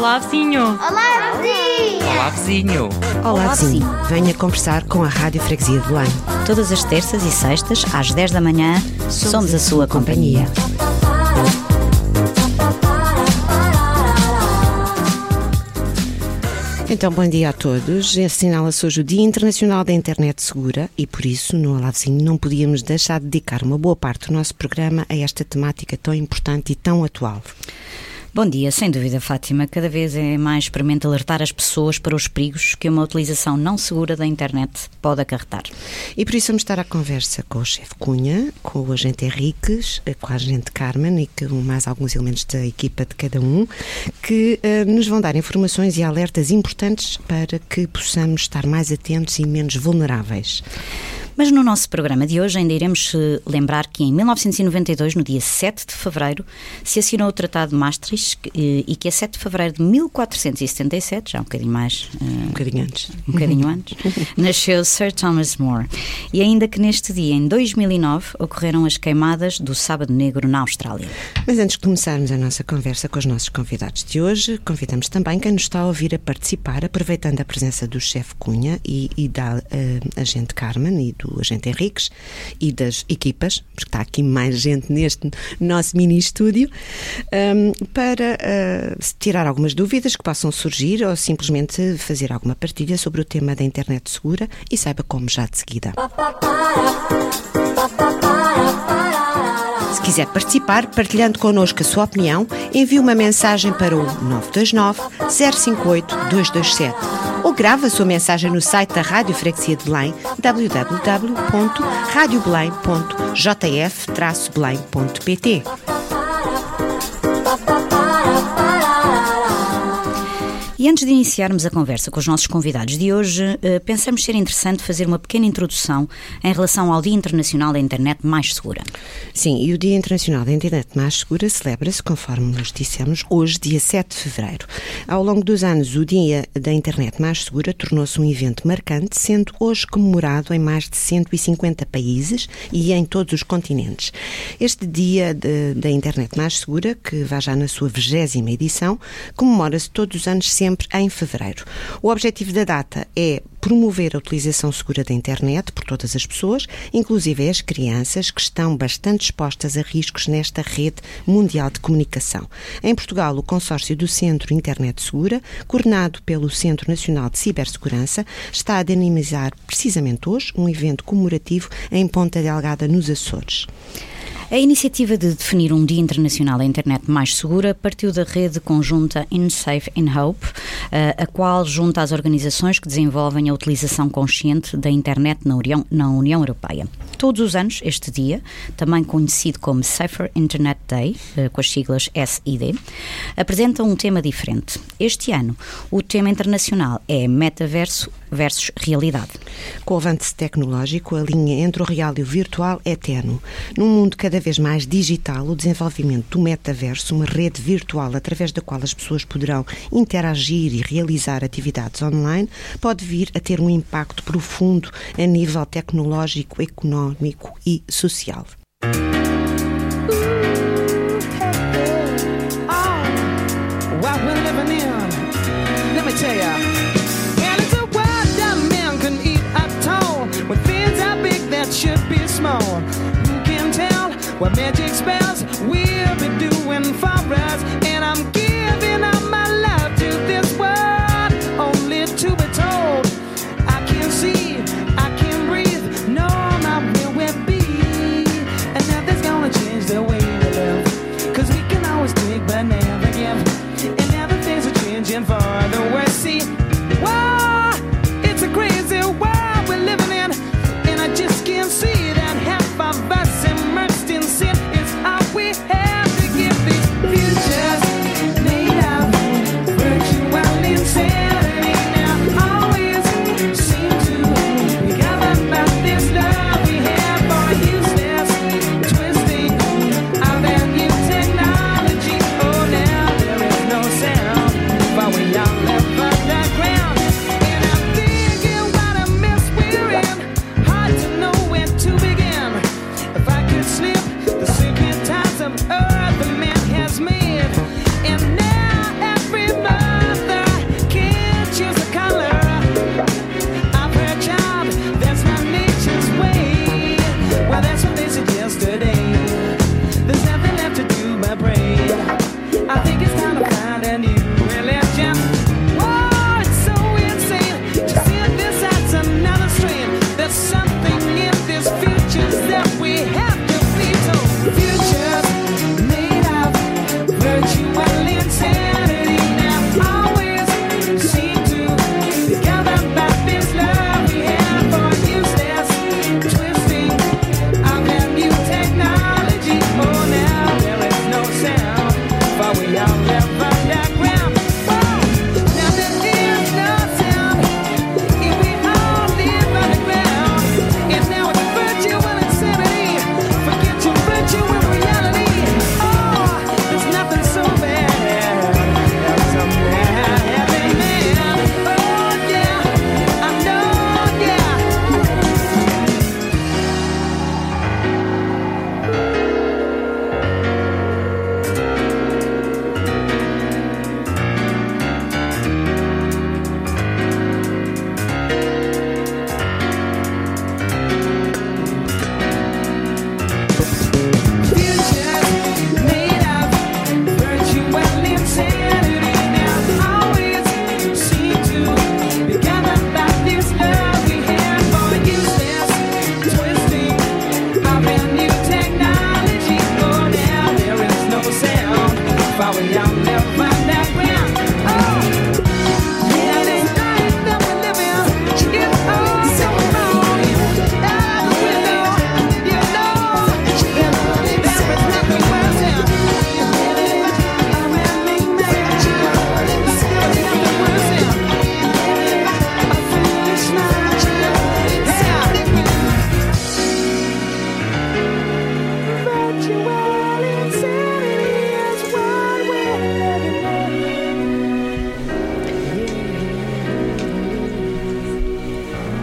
Olá, vizinho! Olá, vizinha! Olá, vizinho! Olá, vizinho. Venha conversar com a Rádio Freguesia de Belém. Todas as terças e sextas, às 10 da manhã, somos a sua companhia. Então, bom dia a todos. Assinala-se hoje o Dia Internacional da Internet Segura e, por isso, no Olá Vizinho, não podíamos deixar de dedicar uma boa parte do nosso programa a esta temática tão importante e tão atual. Bom dia, sem dúvida, Fátima. Cada vez é mais premente alertar as pessoas para os perigos que uma utilização não segura da internet pode acarretar. E por isso vamos estar à conversa com o chefe Cunha, com o agente Henriques, com a agente Carmen e com mais alguns elementos da equipa de cada um, que nos vão dar informações e alertas importantes para que possamos estar mais atentos e menos vulneráveis. Mas no nosso programa de hoje ainda iremos lembrar que em 1992, no dia 7 de fevereiro, se assinou o Tratado de Maastricht e que a 7 de fevereiro de 1477, já um bocadinho mais... Um bocadinho antes, nasceu Sir Thomas More. E ainda que neste dia, em 2009, ocorreram as queimadas do Sábado Negro na Austrália. Mas antes de começarmos a nossa conversa com os nossos convidados de hoje, convidamos também quem nos está a ouvir a participar, aproveitando a presença do chefe Cunha e da agente Carmen e do agente Henriques e das equipas, porque está aqui mais gente neste nosso mini-estúdio, para tirar algumas dúvidas que possam surgir ou simplesmente fazer alguma partilha sobre o tema da internet segura e saiba como já de seguida. Se quiser participar, partilhando connosco a sua opinião, envie uma mensagem para o 929 058 227 ou grave a sua mensagem no site da Rádio Freguesia de Belém, www.radiobelém.jf-belém.pt. E antes de iniciarmos a conversa com os nossos convidados de hoje, pensamos ser interessante fazer uma pequena introdução em relação ao Dia Internacional da Internet Mais Segura. Sim, e o Dia Internacional da Internet Mais Segura celebra-se, conforme nos dissemos, hoje, dia 7 de fevereiro. Ao longo dos anos, o Dia da Internet Mais Segura tornou-se um evento marcante, sendo hoje comemorado em mais de 150 países e em todos os continentes. Este Dia da Internet Mais Segura, que vai já na sua 20ª edição, comemora-se todos os anos sempre em fevereiro. O objetivo da data é promover a utilização segura da internet por todas as pessoas, inclusive as crianças que estão bastante expostas a riscos nesta rede mundial de comunicação. Em Portugal, o consórcio do Centro Internet Segura, coordenado pelo Centro Nacional de Cibersegurança, está a dinamizar precisamente hoje um evento comemorativo em Ponta Delgada, nos Açores. A iniciativa de definir um Dia Internacional da Internet Mais Segura partiu da rede conjunta In Safe in Hope, a qual junta as organizações que desenvolvem a utilização consciente da internet na União Europeia. Todos os anos, este dia, também conhecido como Safer Internet Day, com as siglas SID, apresenta um tema diferente. Este ano, o tema internacional é Metaverso versus Realidade. Com o avanço tecnológico, a linha entre o real e o virtual é ténue. Num mundo cada vez mais digital, o desenvolvimento do metaverso, uma rede virtual através da qual as pessoas poderão interagir e realizar atividades online, pode vir a ter um impacto profundo a nível tecnológico, económico e social. Should be small. Who can tell what magic spells we'll be doing for us? And I'm giving up my love to this world, only to be told I can't see, I can't breathe, no, not where we'll be. And nothing's gonna change the way we live, 'cause we can always take but never give. And now the things are changing for the worse. See, whoa, it's a crazy world we're living in. I just can't see that half of us immersed in sin is how we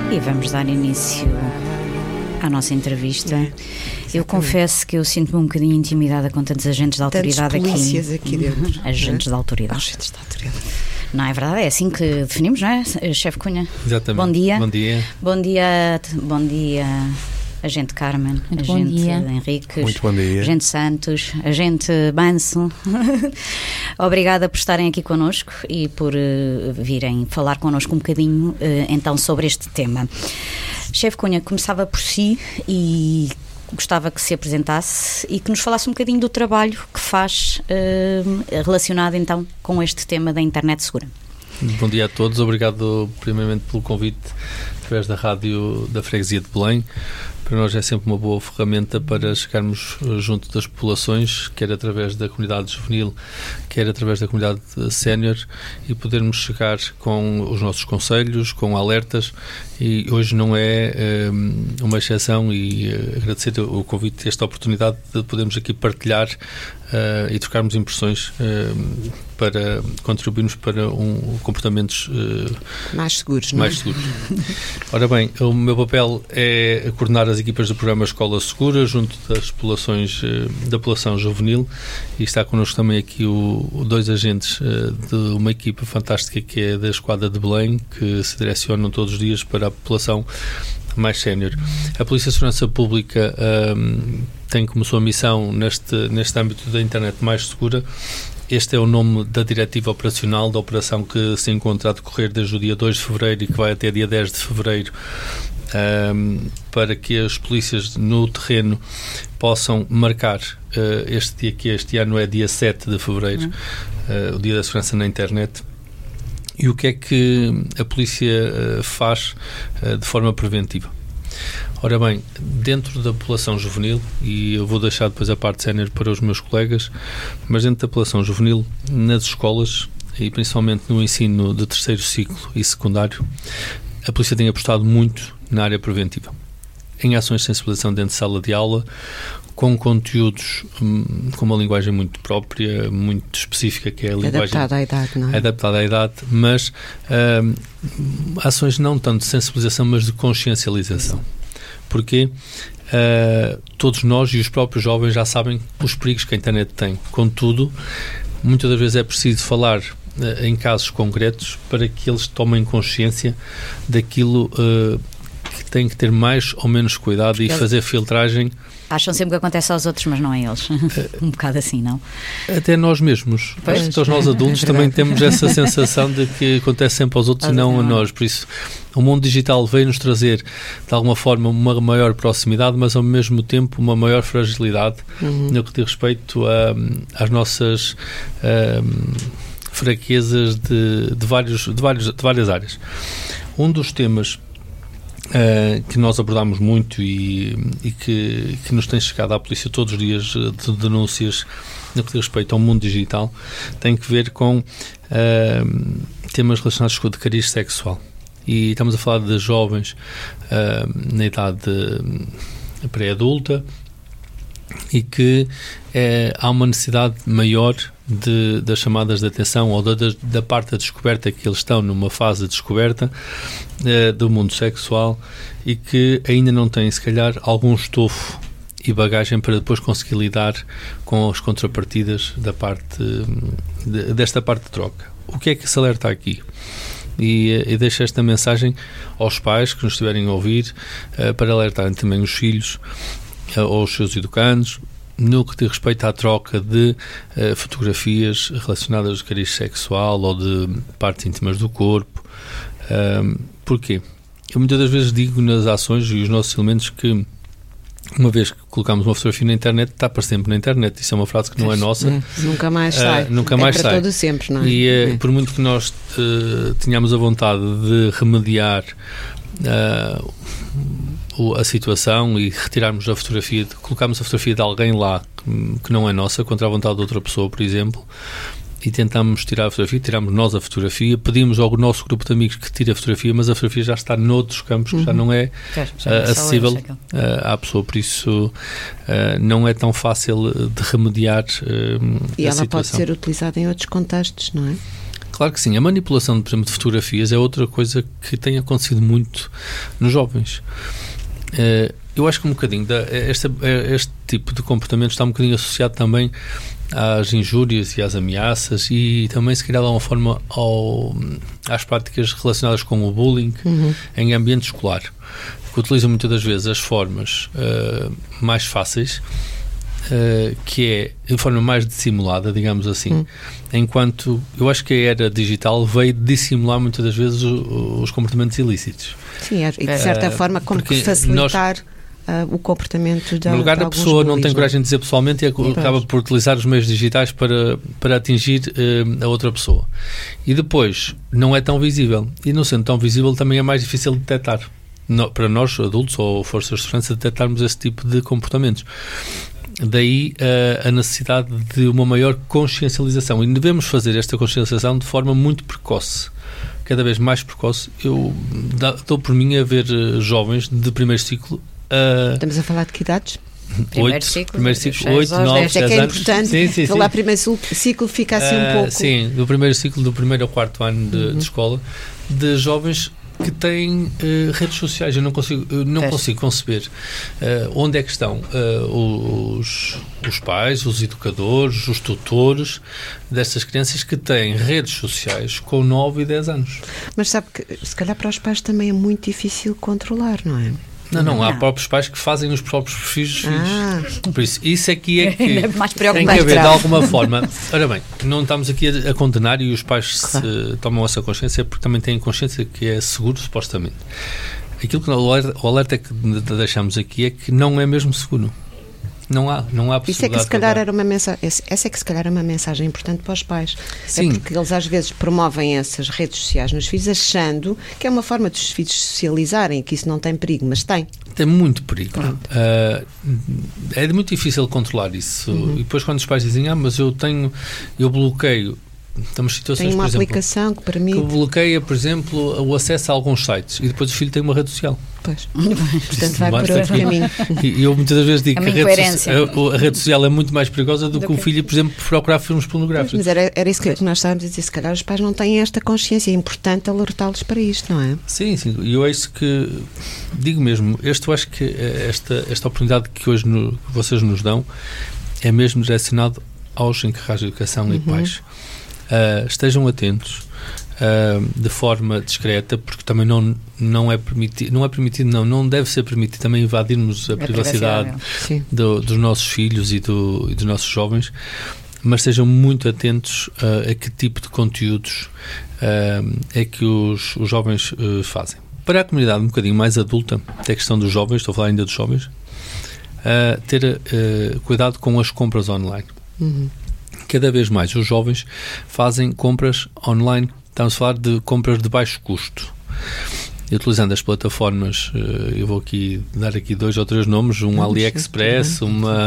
E vamos dar início à nossa entrevista. Eu confesso que eu sinto-me um bocadinho intimidada com tantos agentes de autoridade aqui. Polícias aqui dentro. Agentes de autoridade. Agentes de autoridade. Não é verdade? É assim que definimos, não é, Chefe Cunha? Exatamente. Bom dia. Bom dia. Bom dia, agente Carmen, Muito agente bom dia. Henriques, Muito bom dia. agente Santos, agente Banso. Obrigada por estarem aqui connosco e por virem falar connosco um bocadinho então sobre este tema. Chefe Cunha, começava por si e gostava que se apresentasse e que nos falasse um bocadinho do trabalho que faz relacionado então com este tema da internet segura. Bom dia a todos, obrigado primeiramente pelo convite através da rádio da Freguesia de Belém. Para nós é sempre uma boa ferramenta para chegarmos junto das populações, quer através da comunidade juvenil, quer através da comunidade sénior, e podermos chegar com os nossos conselhos, com alertas, e hoje não é uma exceção, e agradecer o convite, esta oportunidade de podermos aqui partilhar e trocarmos impressões para contribuirmos para comportamentos mais seguros, não é? mais seguros. Ora bem, o meu papel é coordenar as equipas do programa Escola Segura junto das populações da população juvenil, e está connosco também aqui dois agentes de uma equipa fantástica que é da Esquadra de Belém, que se direcionam todos os dias para a população mais sénior. A Polícia de Segurança Pública tem como sua missão neste âmbito da internet mais segura. Este é o nome da diretiva operacional da operação que se encontra a decorrer desde o dia 2 de fevereiro e que vai até dia 10 de fevereiro, para que as polícias no terreno possam marcar este dia, que este ano é dia 7 de fevereiro, o Dia da Segurança na Internet. E o que é que a polícia faz de forma preventiva? Ora bem, dentro da população juvenil, e eu vou deixar depois a parte sénior para os meus colegas, mas dentro da população juvenil, nas escolas, e principalmente no ensino de terceiro ciclo e secundário, a polícia tem apostado muito na área preventiva, em ações de sensibilização dentro de sala de aula, com conteúdos com uma linguagem muito própria, muito específica, que é a linguagem adaptada à idade, não é? Adaptada à idade, mas ações não tanto de sensibilização, mas de consciencialização. Porque todos nós e os próprios jovens já sabem os perigos que a internet tem. Contudo, muitas das vezes é preciso falar em casos concretos para que eles tomem consciência daquilo que têm que ter mais ou menos cuidado e fazer filtragem. Acham sempre que acontece aos outros, mas não a eles. Um bocado assim, não? Até nós mesmos. Todos nós adultos também temos essa sensação de que acontece sempre aos outros e não a nós. Por isso, o mundo digital veio-nos trazer, de alguma forma, uma maior proximidade, mas ao mesmo tempo uma maior fragilidade no que diz respeito às nossas fraquezas de várias áreas. Um dos temas que nós abordamos muito e que nos tem chegado à polícia todos os dias de denúncias no que diz respeito ao mundo digital tem que ver com temas relacionados com o cariz sexual. E estamos a falar de jovens na idade pré-adulta e que há uma necessidade maior das chamadas de atenção ou da parte da descoberta, que eles estão numa fase de descoberta do mundo sexual e que ainda não têm, se calhar, algum estofo e bagagem para depois conseguir lidar com as contrapartidas desta parte de troca. O que é que se alerta aqui? E deixo esta mensagem aos pais que nos estiverem a ouvir para alertarem também os filhos ou os seus educandos no que diz respeito à troca de fotografias relacionadas com cariz sexual ou de partes íntimas do corpo. Porquê? Eu muitas das vezes digo nas ações e os nossos elementos que uma vez que colocamos uma fotografia na internet, está para sempre na internet. Isso é uma frase que não é nossa. Nunca mais sai. Nunca mais para sai. todo sempre, não é? E por muito que nós tenhamos a vontade de remediar a situação e retirarmos a fotografia, colocarmos a fotografia de alguém lá que não é nossa, contra a vontade de outra pessoa, por exemplo, e tentamos tirar a fotografia, tiramos nós a fotografia, pedimos ao nosso grupo de amigos que tire a fotografia, mas a fotografia já está noutros campos, que já não é acessível à pessoa, por isso não é tão fácil de remediar e a ela situação. pode ser utilizada em outros contextos, não é? Claro que sim. A manipulação, por exemplo, de fotografias é outra coisa que tem acontecido muito nos jovens. Eu acho que um bocadinho este tipo de comportamento está um bocadinho associado também às injúrias e às ameaças e também, se calhar, de uma forma às práticas relacionadas com o bullying em ambiente escolar, que utilizam muitas das vezes as formas mais fáceis, que é de forma mais dissimulada, digamos assim, enquanto eu acho que a era digital veio dissimular muitas das vezes os comportamentos ilícitos. Sim, e de certa forma como que facilitar o comportamento da. No lugar da pessoa não tem coragem de dizer pessoalmente e acaba por utilizar os meios digitais para atingir a outra pessoa. E depois não é tão visível. E não sendo tão visível também é mais difícil de detectar. Para nós, adultos ou forças de segurança, detectarmos esse tipo de comportamentos. Daí a necessidade de uma maior consciencialização. E devemos fazer esta consciencialização de forma muito precoce. Cada vez mais precoce. Eu dou por mim a ver jovens de primeiro ciclo. Estamos a falar de que idades? Primeiro ciclo, 8, 9, 10 anos. É que é importante. Falar primeiro ciclo fica assim um pouco. Sim, do primeiro ciclo, do primeiro ao quarto ano de escola, de jovens que têm redes sociais. Eu não consigo conceber onde é que estão os pais, os educadores, os tutores destas crianças que têm redes sociais com 9 e 10 anos. Mas sabe que se calhar para os pais também é muito difícil controlar, não é? Não, há próprios pais que fazem os próprios perfis dos filhos. Por isso aqui é que tem que haver de alguma forma. Ora bem, não estamos aqui a condenar e os pais se tomam essa consciência porque também têm consciência que é seguro, supostamente. Aquilo que o alerta que deixamos aqui é que não é mesmo seguro. Não há possibilidade. Isso é que se calhar era uma mensagem. Essa é que se calhar é uma mensagem importante para os pais. Sim. É porque eles às vezes promovem essas redes sociais nos filhos achando que é uma forma dos filhos socializarem, que isso não tem perigo, mas tem. Tem muito perigo. É muito difícil controlar isso. E depois quando os pais dizem, mas eu bloqueio. Temos situações, tem uma por exemplo, aplicação que permite. Que bloqueia, por exemplo, o acesso a alguns sites e depois o filho tem uma rede social. Pois. Portanto, vai por outro caminho. E eu muitas vezes digo que a rede social é muito mais perigosa do que o filho, por exemplo, procurar filmes pornográficos. Mas era isso que nós estávamos a dizer. Se calhar os pais não têm esta consciência. É importante alertá-los para isto, não é? Sim. E eu é isso que digo mesmo. Eu acho que esta oportunidade que hoje vocês nos dão é mesmo direcionado aos encarregados de educação e pais. Estejam atentos de forma discreta, porque também não deve ser permitido também invadirmos a privacidade dos nossos filhos e dos nossos jovens, mas estejam muito atentos a que tipo de conteúdos é que os jovens fazem. Para a comunidade um bocadinho mais adulta, até a questão dos jovens, estou a falar ainda dos jovens, ter cuidado com as compras online. Cada vez mais os jovens fazem compras online. Estamos a falar de compras de baixo custo. E utilizando as plataformas, eu vou dar aqui 2 ou 3 nomes, AliExpress,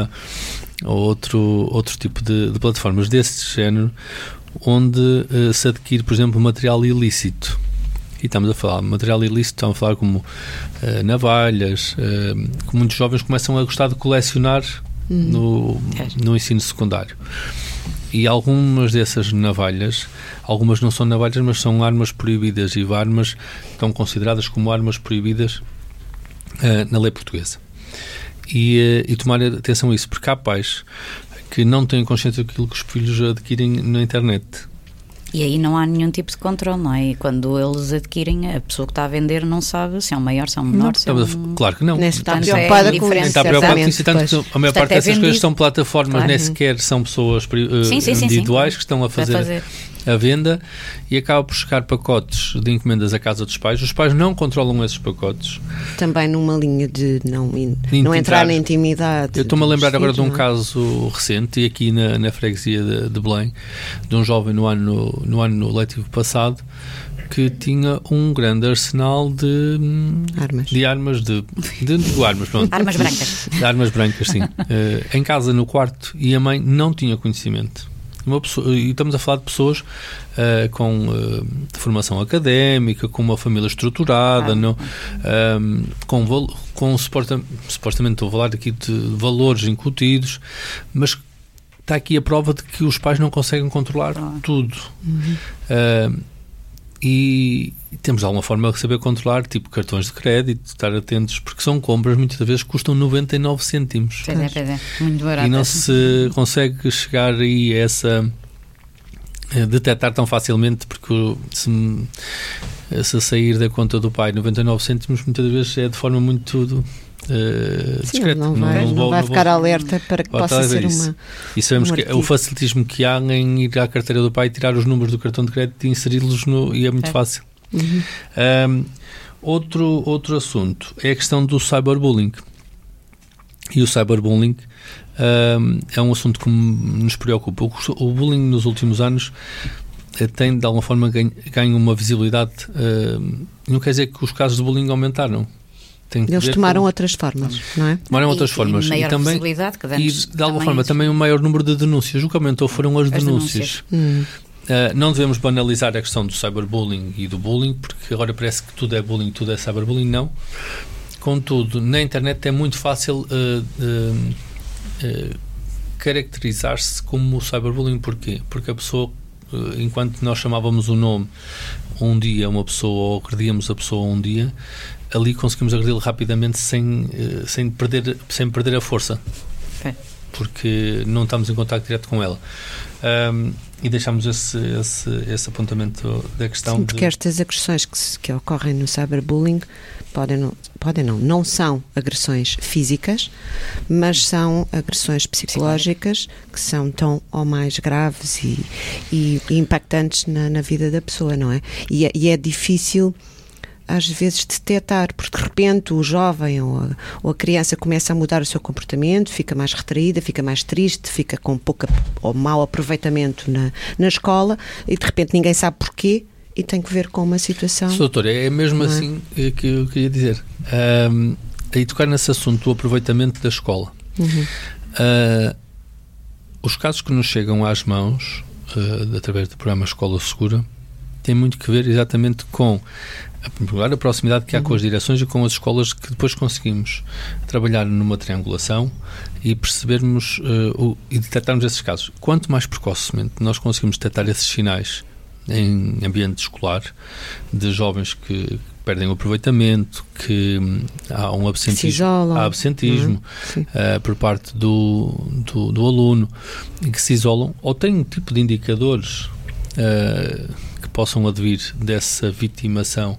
outro tipo de plataformas desse género, onde se adquire, por exemplo, material ilícito. E estamos a falar de material ilícito, estamos a falar como navalhas, que muitos jovens começam a gostar de colecionar no ensino secundário. E algumas dessas navalhas, algumas não são navalhas, mas são armas proibidas e armas estão consideradas como armas proibidas na lei portuguesa. E tomar atenção a isso, porque há pais que não têm consciência daquilo que os filhos adquirem na internet. E aí não há nenhum tipo de controle, não é? E quando eles adquirem, a pessoa que está a vender não sabe se é um maior, se é um menor, Claro que não. Nem está preocupada com isso. Está preocupada com isso, tanto que a maior parte dessas coisas são plataformas, nem sequer são pessoas individuais que estão a fazer a venda e acaba por chegar pacotes de encomendas à casa dos pais. Os pais não controlam esses pacotes. Também numa linha de não entrar na intimidade. Eu estou-me a lembrar agora de um caso recente, e aqui na freguesia de Belém, de um jovem no ano letivo passado, que tinha um grande arsenal de armas, pronto. Armas brancas. De armas brancas, sim. Em casa, no quarto, e a mãe não tinha conhecimento. E estamos a falar de pessoas com formação académica, com uma família estruturada, supostamente estou a falar aqui de valores incutidos, mas está aqui a prova de que os pais não conseguem controlar tudo. E temos de alguma forma de saber controlar, tipo cartões de crédito, estar atentos, porque são compras muitas vezes que custam 99 cêntimos. Pois é, muito barato. E não se consegue chegar aí a essa... detectar tão facilmente, porque se sair da conta do pai 99 cêntimos, muitas vezes é de forma muito... discreto. Não vai ficar alerta para que possa ser uma... E sabemos que o facilitismo que há em ir à carteira do pai, tirar os números do cartão de crédito e inseri-los e é muito fácil. Outro assunto é a questão do cyberbullying. E o cyberbullying é um assunto que nos preocupa. O bullying nos últimos anos tem de alguma forma ganho uma visibilidade. Não quer dizer que os casos de bullying aumentaram. Eles tomaram outras formas, não é? Tomaram outras formas. Maior também, visibilidade, que antes de alguma forma também um maior número de denúncias. O que aumentou foram as denúncias. Não devemos banalizar a questão do cyberbullying e do bullying, porque agora parece que tudo é bullying, tudo é cyberbullying. Não. Contudo, na internet é muito fácil caracterizar-se como cyberbullying. Porquê? Porque a pessoa, enquanto nós chamávamos o nome um dia a uma pessoa ou agredíamos a pessoa um dia, ali conseguimos agredi-lo rapidamente sem perder a força. Porque não estamos em contacto direto com ela. E deixamos esse apontamento da questão. Sim, porque estas agressões que ocorrem no cyberbullying não são agressões físicas, mas são agressões psicológicas que são tão ou mais graves e impactantes na vida da pessoa, não é? E é difícil às vezes detectar, porque de repente o jovem ou a criança começa a mudar o seu comportamento, fica mais retraída, fica mais triste, fica com pouco ou mau aproveitamento na escola e de repente ninguém sabe porquê e tem que ver com uma situação... Doutor, é mesmo assim que eu queria dizer. Aí tocar nesse assunto do aproveitamento da escola. Os casos que nos chegam às mãos através do programa Escola Segura tem muito que ver exatamente com a proximidade que há com as direções e com as escolas, que depois conseguimos trabalhar numa triangulação e percebermos e detectarmos esses casos. Quanto mais precocemente nós conseguimos detectar esses sinais em ambiente escolar de jovens que perdem o aproveitamento, que há um absentismo por parte do aluno, e que se isolam ou têm um tipo de indicadores que possam advir dessa vitimação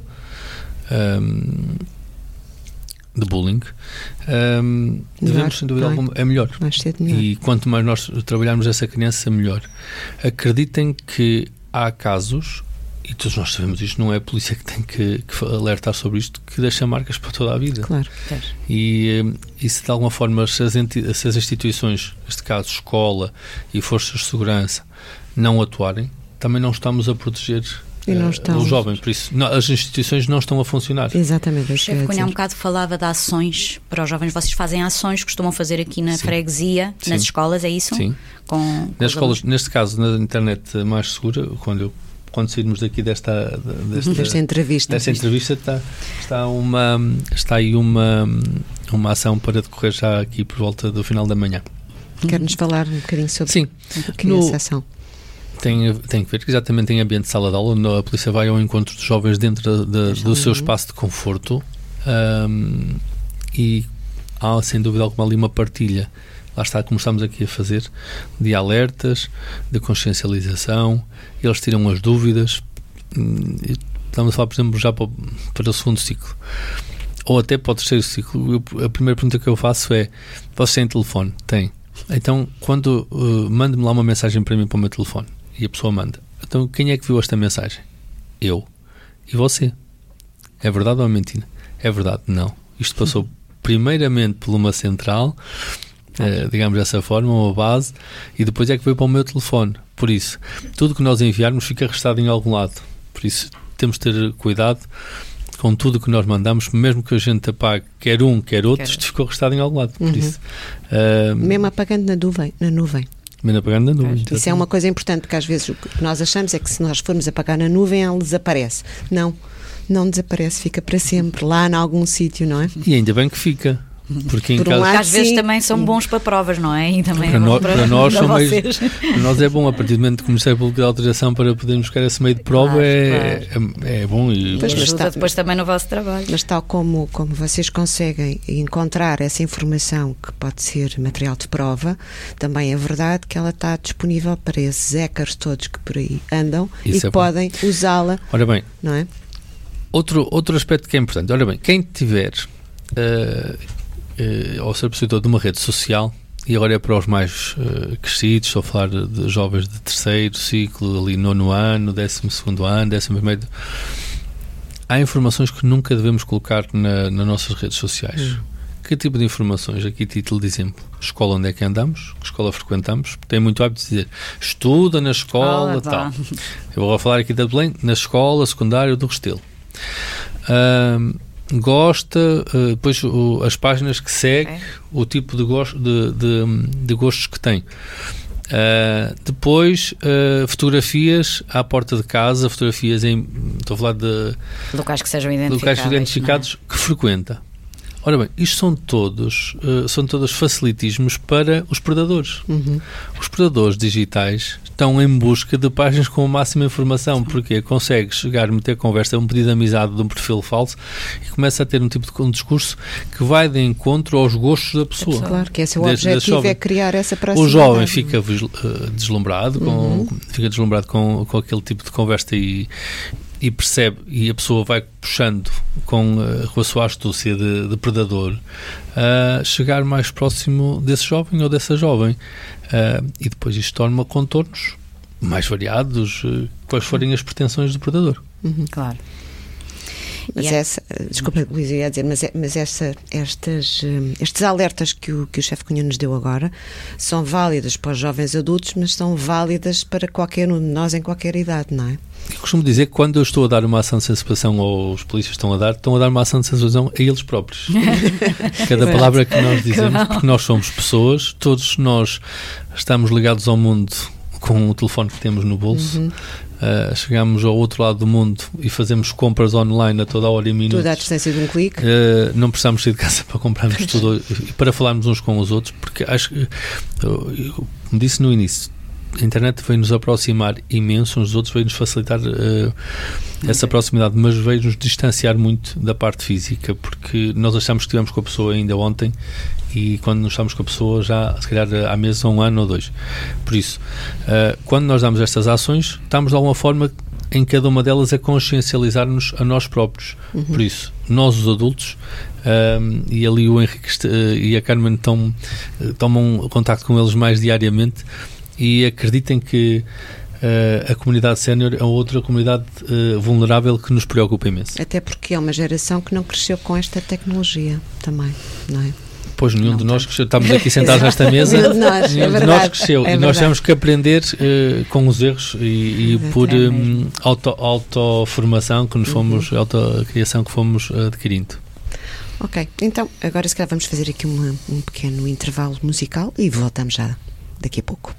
de bullying, devemos, sem dúvida alguma, é melhor. E quanto mais nós trabalharmos essa criança, melhor. Acreditem que há casos, e todos nós sabemos isto, não é a polícia que tem que alertar sobre isto, que deixa marcas para toda a vida. Claro. E se de alguma forma se as instituições, neste caso escola e forças de segurança, não atuarem, também não estamos a proteger o jovem. Por isso, as instituições não estão a funcionar. Exatamente. O chefe Cunha há um bocado falava de ações para os jovens. Vocês fazem ações, costumam fazer aqui na freguesia, nas escolas, é isso? Sim. Nas escolas, neste caso, na internet mais segura, quando sairmos daqui desta entrevista está aí uma ação para decorrer já aqui por volta do final da manhã. Quer-nos falar um bocadinho sobre essa ação? Tem que ver exatamente em ambiente de sala de aula, onde a polícia vai ao encontro dos jovens dentro do seu espaço de conforto, e há sem dúvida alguma ali uma partilha, lá está, como estamos aqui a fazer, de alertas, de consciencialização. Eles tiram as dúvidas. Estamos a falar, por exemplo, já para o segundo ciclo, ou até para o terceiro ciclo. A primeira pergunta que eu faço é: você tem telefone? Tem. Então, quando mande-me lá uma mensagem para mim, para o meu telefone, e a pessoa manda, então quem é que viu esta mensagem? Eu. E você? É verdade ou é mentira? É verdade. Não. Isto passou primeiramente por uma central, digamos dessa forma, uma base, e depois é que veio para o meu telefone. Por isso, tudo que nós enviarmos fica registado em algum lado. Por isso, temos de ter cuidado com tudo que nós mandamos, mesmo que a gente apague quer um, quer outro, isto ficou registado em algum lado. Por isso, mesmo apagando na nuvem. Mesmo apagando na nuvem. Isso é uma coisa importante, porque às vezes o que nós achamos é que se nós formos apagar na nuvem, ela desaparece. Não desaparece, fica para sempre lá em algum sítio, não é? E ainda bem que fica, Porque Por um lado, Às vezes sim. também são bons para provas, não é? E também para, é bom nós, para nós são meios, vocês. para nós é bom, a partir do momento que o Ministério Público dá autorização para podermos buscar esse meio de prova, Claro, é bom e Pois, E mas ajuda está- depois também no vosso trabalho. Mas tal como vocês conseguem encontrar essa informação que pode ser material de prova, também é verdade que ela está disponível para esses hackers todos que por aí andam Isso e que é bom. podem usá-la, Ora bem, não é? outro aspecto que é importante, ora bem, quem tiver ao ser possuidor de uma rede social, e agora é para os mais crescidos, estou a falar de jovens de terceiro ciclo, ali 9º ano, 12º ano, 11º, há informações que nunca devemos colocar nas nossas redes sociais. Que tipo de informações? Aqui título de exemplo: escola onde é que andamos, que escola frequentamos. Tem muito hábito de dizer estuda na escola, tal. Eu vou falar aqui da Belém, na escola secundária do Restelo. Gosta, depois as páginas que segue, o tipo de gostos que tem. Depois fotografias à porta de casa, fotografias estou a falar de Locais que sejam locais identificados. identificados que frequenta. Ora bem, isto são todos facilitismos para os predadores. Os predadores digitais estão em busca de páginas com a máxima informação, porque consegue chegar, meter conversa, um pedido de amizade de um perfil falso e começa a ter um tipo de discurso que vai de encontro aos gostos da pessoa. Claro que esse é o Desse objetivo, jovem. é criar essa O proximidade. jovem fica deslumbrado com aquele tipo de conversa e percebe, e a pessoa vai puxando com a sua astúcia de predador a chegar mais próximo desse jovem ou dessa jovem, e depois isto torna contornos mais variados, quais forem as pretensões do predador. Claro. Mas desculpa, Luísa, ia dizer, mas estes alertas que o chefe Cunha nos deu agora são válidas para os jovens adultos, mas são válidas para qualquer um de nós em qualquer idade, não é? Eu costumo dizer que quando eu estou a dar uma ação de sensibilização, ou os polícias estão a dar uma ação de sensibilização a eles próprios. Cada palavra que nós dizemos, porque nós somos pessoas, todos nós estamos ligados ao mundo com o telefone que temos no bolso. Chegamos ao outro lado do mundo e fazemos compras online a toda a hora e minutos. Tudo à distância de um clique. Não precisamos sair de casa para comprarmos tudo e para falarmos uns com os outros, porque acho que, como disse no início, a internet veio-nos aproximar imenso uns dos outros, veio-nos facilitar essa proximidade, mas veio-nos distanciar muito da parte física, porque nós achamos que estivemos com a pessoa ainda ontem e quando nos estamos com a pessoa já, se calhar, há meses, 1 ano ou 2. Por isso, quando nós damos estas ações, estamos de alguma forma em cada uma delas a consciencializar-nos a nós próprios. Por isso, nós os adultos, e ali o Henrique e a Carmen tomam contacto com eles mais diariamente, e acreditem que a comunidade sénior é outra comunidade vulnerável que nos preocupa imenso. Até porque é uma geração que não cresceu com esta tecnologia também, não é? Pois nenhum de nós cresceu. Estamos aqui sentados nesta mesa. Nenhum de nós, Nenhum é de verdade, nós cresceu. é E nós verdade. temos que aprender com os erros e por autoformação que nos fomos, autocriação que fomos adquirindo. Ok, então agora se calhar vamos fazer aqui um pequeno intervalo musical e voltamos já daqui a pouco.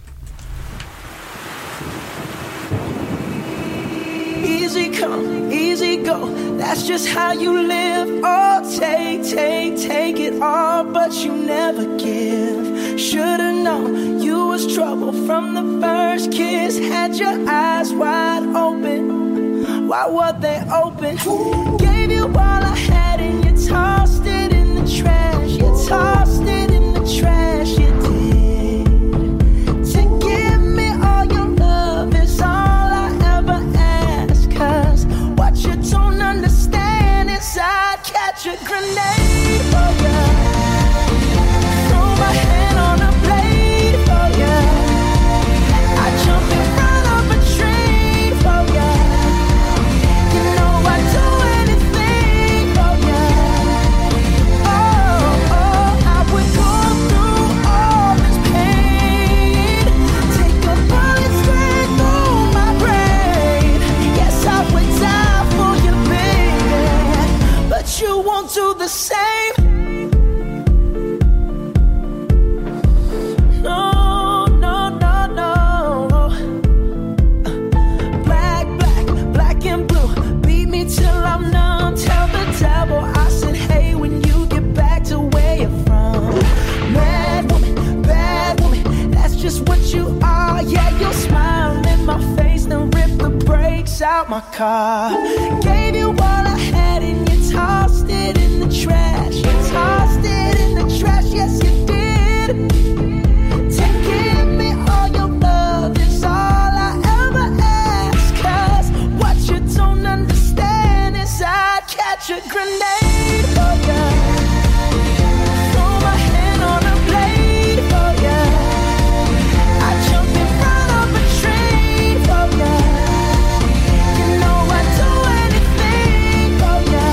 Easy come, easy go, that's just how you live. Oh, take it all, but you never give. Should've known you was trouble from the first kiss. Had your eyes wide open, why were they open? Gave you all I had and you tossed it in the trash. You tossed it in the trash, you did. To give me all your love is all I ever ask. Cause what you don't understand is I'd catch a grenade for ya. Throw my hand on a blade for ya. I'd jump in front of a train for ya. You know I'd do anything car. Gave you all I had and you tossed it in the trash. You tossed it in the trash, yes you did. Taking me all your love is all I ever ask. 'Cause what you don't understand is I'd catch a grenade for you. Throw my hand on a blade for you. I'd jump in front of a train for you. You know I'd do anything for you.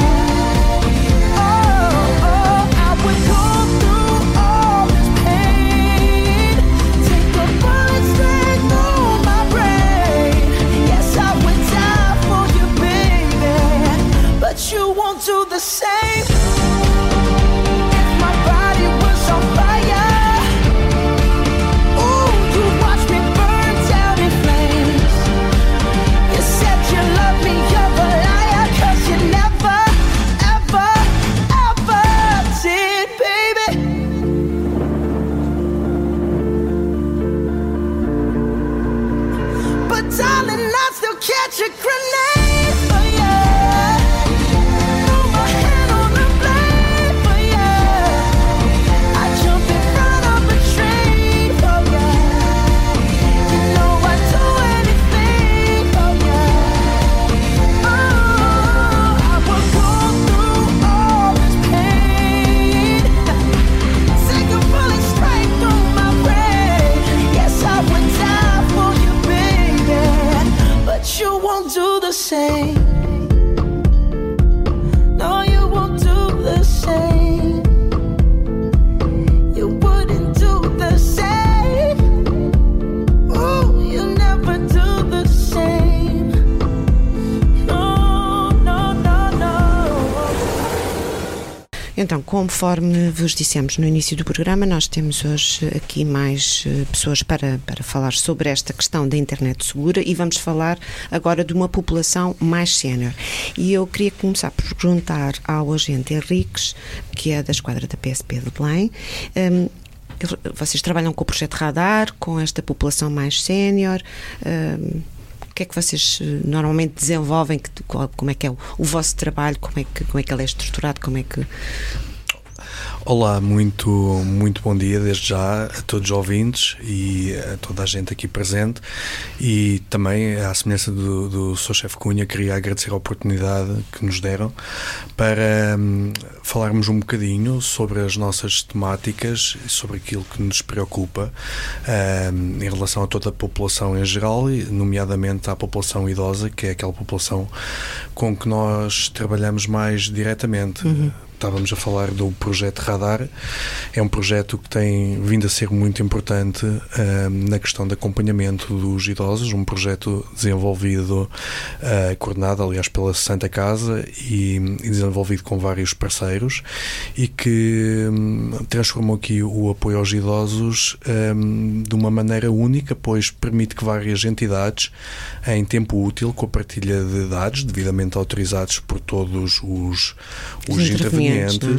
Oh, I would go through all this pain. Take a bullet straight through my brain. Yes, I would die for you, baby. But you won't do the same. If my body was on fire, ooh, you watched me burn down in flames. You said you love me, you're a liar, 'cause you never, ever, ever did, baby. But darling, I still catch a grenade for you. Throw my hand on the blade for you. I jump in front of a train for you. You know I'd do anything for you. Oh, I would go through all this pain. Take a bullet straight through my brain. Yes, I would die for you, baby. But you won't do the same. No, you won't do the same. You wouldn't do the same. Ooh, you never do the same. No, no, no, no. Então, conforme vos dissemos no início do programa, nós temos hoje aqui mais pessoas para falar sobre esta questão da internet segura e vamos falar agora de uma população mais sénior. E eu queria começar por perguntar ao agente Henriques, que é da esquadra da PSP de Belém, vocês trabalham com o projeto Radar, com esta população mais sénior, o que é que vocês normalmente desenvolvem? Como é que é o vosso trabalho? Como é que ele é estruturado? Como é que... Olá, muito bom dia desde já a todos os ouvintes e a toda a gente aqui presente, e também à semelhança do Sr. Chefe Cunha, queria agradecer a oportunidade que nos deram para falarmos um bocadinho sobre as nossas temáticas e sobre aquilo que nos preocupa em relação a toda a população em geral, e nomeadamente à população idosa, que é aquela população com que nós trabalhamos mais diretamente. Estávamos a falar do projeto Radar. É um projeto que tem vindo a ser muito importante na questão de acompanhamento dos idosos, um projeto desenvolvido, coordenado, aliás, pela Santa Casa e desenvolvido com vários parceiros, e que transformou aqui o apoio aos idosos de uma maneira única, pois permite que várias entidades, em tempo útil, com a partilha de dados devidamente autorizados por todos os intervenientes,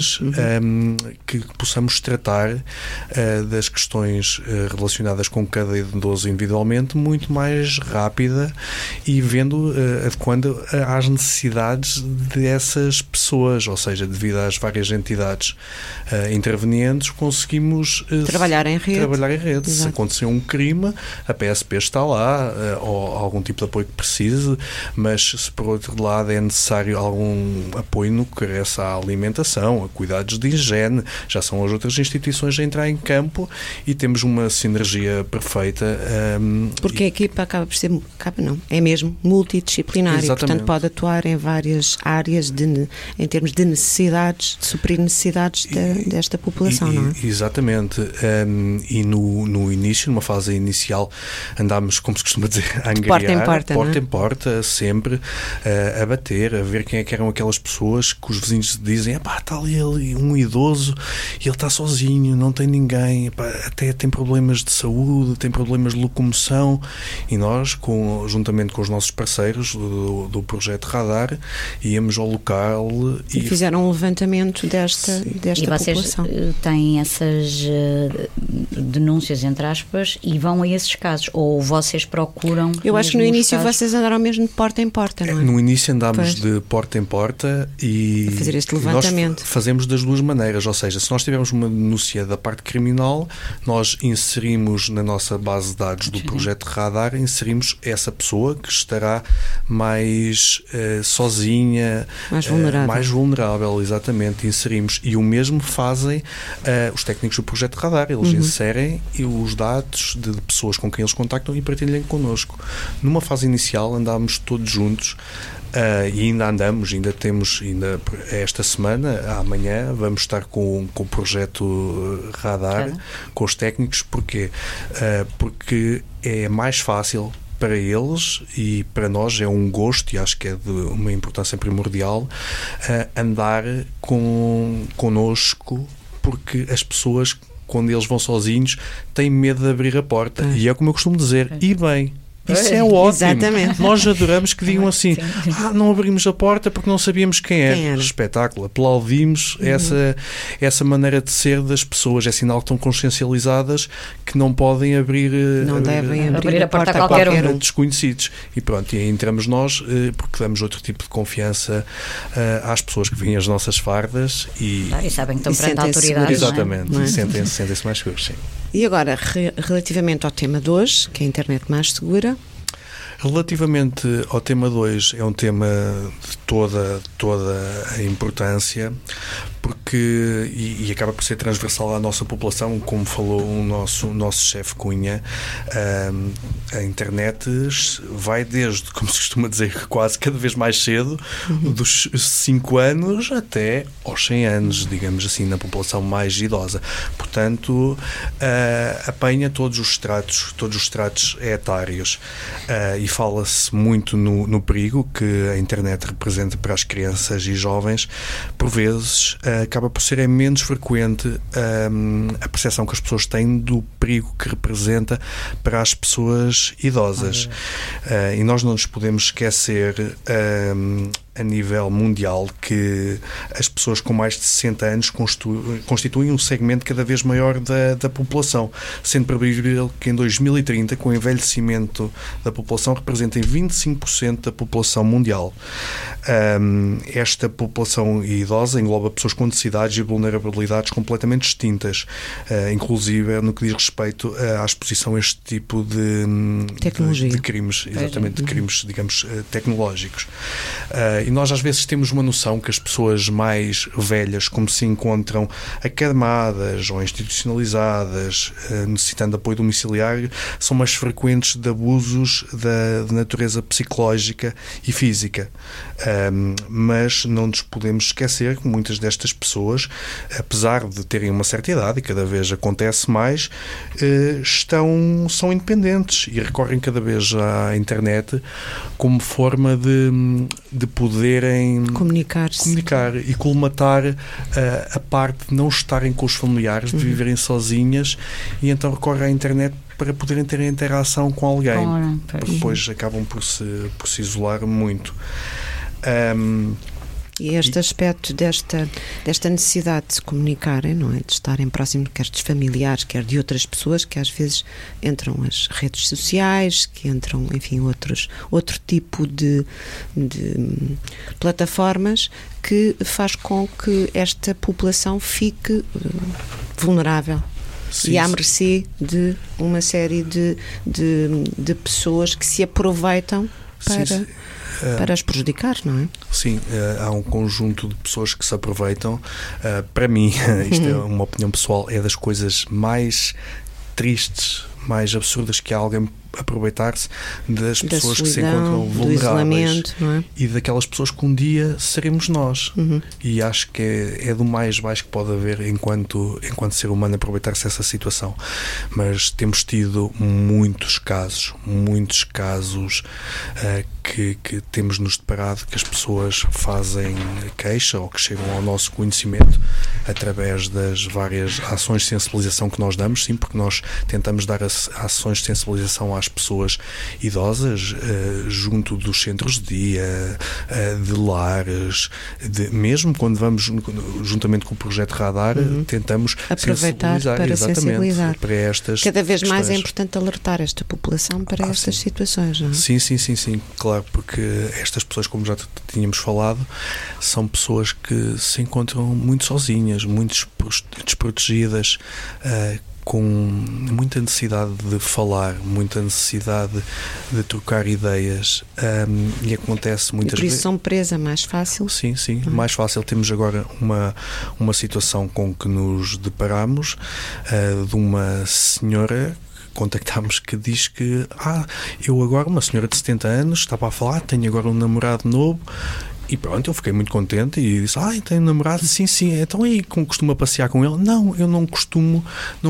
que possamos tratar das questões relacionadas com cada idoso individualmente muito mais rápida e adequando às necessidades dessas pessoas, ou seja, devido às várias entidades intervenientes, conseguimos trabalhar em rede. Se acontecer um crime, a PSP está lá, ou algum tipo de apoio que precise, mas se por outro lado é necessário algum apoio no que carece à alimentação, a cuidados de higiene, já são as outras instituições a entrar em campo, e temos uma sinergia perfeita. Porque a equipa é mesmo multidisciplinar. Exatamente. E, portanto, pode atuar em várias áreas em termos de necessidades, de suprir necessidades desta população, não é? Exatamente. E no início, numa fase inicial, andámos, como se costuma dizer, a angariar, porta em porta, sempre a bater, a ver quem é que eram aquelas pessoas que os vizinhos dizem: está ali um idoso e ele está sozinho, não tem ninguém, até tem problemas de saúde, tem problemas de locomoção, e nós, juntamente com os nossos parceiros do projeto Radar, íamos ao local e fizeram um levantamento desta e vocês população. Têm essas denúncias, entre aspas, e vão a esses casos? Ou vocês procuram... Eu acho que no início casos? vocês andaram mesmo de porta em porta, não é? No início andámos de porta em porta e a fazer este levantamento. Nós fazemos das duas maneiras, ou seja, se nós tivermos uma denúncia da parte criminal, nós inserimos na nossa base de dados do projeto Radar, inserimos essa pessoa que estará mais sozinha, mais vulnerável, exatamente, inserimos. E o mesmo fazem os técnicos do projeto Radar, eles inserem os dados de pessoas com quem eles contactam e partilham connosco. Numa fase inicial andámos todos juntos, e ainda andamos, ainda esta semana, amanhã, vamos estar com o projeto Radar, com os técnicos. Porquê? Porque é mais fácil para eles e para nós, é um gosto e acho que é de uma importância primordial andar connosco, porque as pessoas, quando eles vão sozinhos, têm medo de abrir a porta. E é como eu costumo dizer, e bem... Isso é ótimo. Exatamente. Nós adoramos que digam assim: não abrimos a porta porque não sabíamos quem era. Espetáculo. Aplaudimos essa maneira de ser das pessoas. É sinal que estão consciencializadas que não podem devem abrir a porta a qualquer um. Desconhecidos. E pronto, e aí entramos nós, porque damos outro tipo de confiança às pessoas que vêm às nossas fardas e sabem que estão perante a autoridade. Exatamente. Não é? Sentem-se mais seguros, sim. E agora, relativamente ao tema 2, que é a internet mais segura? Relativamente ao tema 2, é um tema de toda a importância, porque, e acaba por ser transversal à nossa população, como falou o nosso chefe Cunha, a internet vai desde, como se costuma dizer, quase cada vez mais cedo, dos 5 anos até aos 100 anos, digamos assim, na população mais idosa. Portanto, apanha todos os estratos etários, e fala-se muito no perigo que a internet representa para as crianças e jovens. Por vezes acaba por ser menos frequente a percepção que as pessoas têm do perigo que representa para as pessoas idosas. E nós não nos podemos esquecer, a nível mundial, que as pessoas com mais de 60 anos constituem um segmento cada vez maior da população, sendo previsível que em 2030, com o envelhecimento da população, representem 25% da população mundial. Esta população idosa engloba pessoas com necessidades e vulnerabilidades completamente distintas, inclusive no que diz respeito à exposição a este tipo de crimes, exatamente, de crimes, digamos, tecnológicos. E nós às vezes temos uma noção que as pessoas mais velhas, como se encontram acamadas ou institucionalizadas, necessitando de apoio domiciliário, são mais frequentes de abusos de natureza psicológica e física. Mas não nos podemos esquecer que muitas destas pessoas, apesar de terem uma certa idade, e cada vez acontece mais, são independentes e recorrem cada vez à internet como forma de poderem comunicar e colmatar a parte de não estarem com os familiares, de viverem sozinhas, e então recorrem à internet para poderem ter interação com alguém, porque depois acabam por se isolar muito. E este aspecto desta necessidade de se comunicarem, não é? De estarem próximos, quer dos familiares, quer de outras pessoas, que às vezes entram as redes sociais, que entram, enfim, outro tipo de plataformas, que faz com que esta população fique vulnerável. Sim, e à mercê de uma série de pessoas que se aproveitam para as prejudicar, não é? Sim, há um conjunto de pessoas que se aproveitam. Para mim, isto é uma opinião pessoal, é das coisas mais tristes, mais absurdas que há alguém aproveitar-se das pessoas que se encontram vulneráveis, não é? E daquelas pessoas que um dia seremos nós. E acho que é do mais baixo que pode haver enquanto ser humano, aproveitar-se dessa situação. Mas temos tido muitos casos que temos nos deparado, que as pessoas fazem queixa ou que chegam ao nosso conhecimento através das várias ações de sensibilização que nós damos, sim, porque nós tentamos dar ações de sensibilização às às pessoas idosas, junto dos centros de dia, de lares, mesmo quando vamos, juntamente com o projeto Radar, tentamos aproveitar para sensibilizar. Para estas cada vez questões. Mais é importante alertar esta população para estas situações, não é? Sim, claro, porque estas pessoas, como já tínhamos falado, são pessoas que se encontram muito sozinhas, muito desprotegidas, com muita necessidade de falar, muita necessidade de trocar ideias, e acontece muitas vezes. E por isso são presa mais fácil? Sim, mais fácil. Temos agora uma situação com que nos deparamos, de uma senhora contactámos que diz que eu agora, uma senhora de 70 anos, estava a falar, tenho agora um namorado novo. E pronto, eu fiquei muito contente e disse, tenho um namorado? Sim, então aí costuma passear com ele? Não, eu não costumo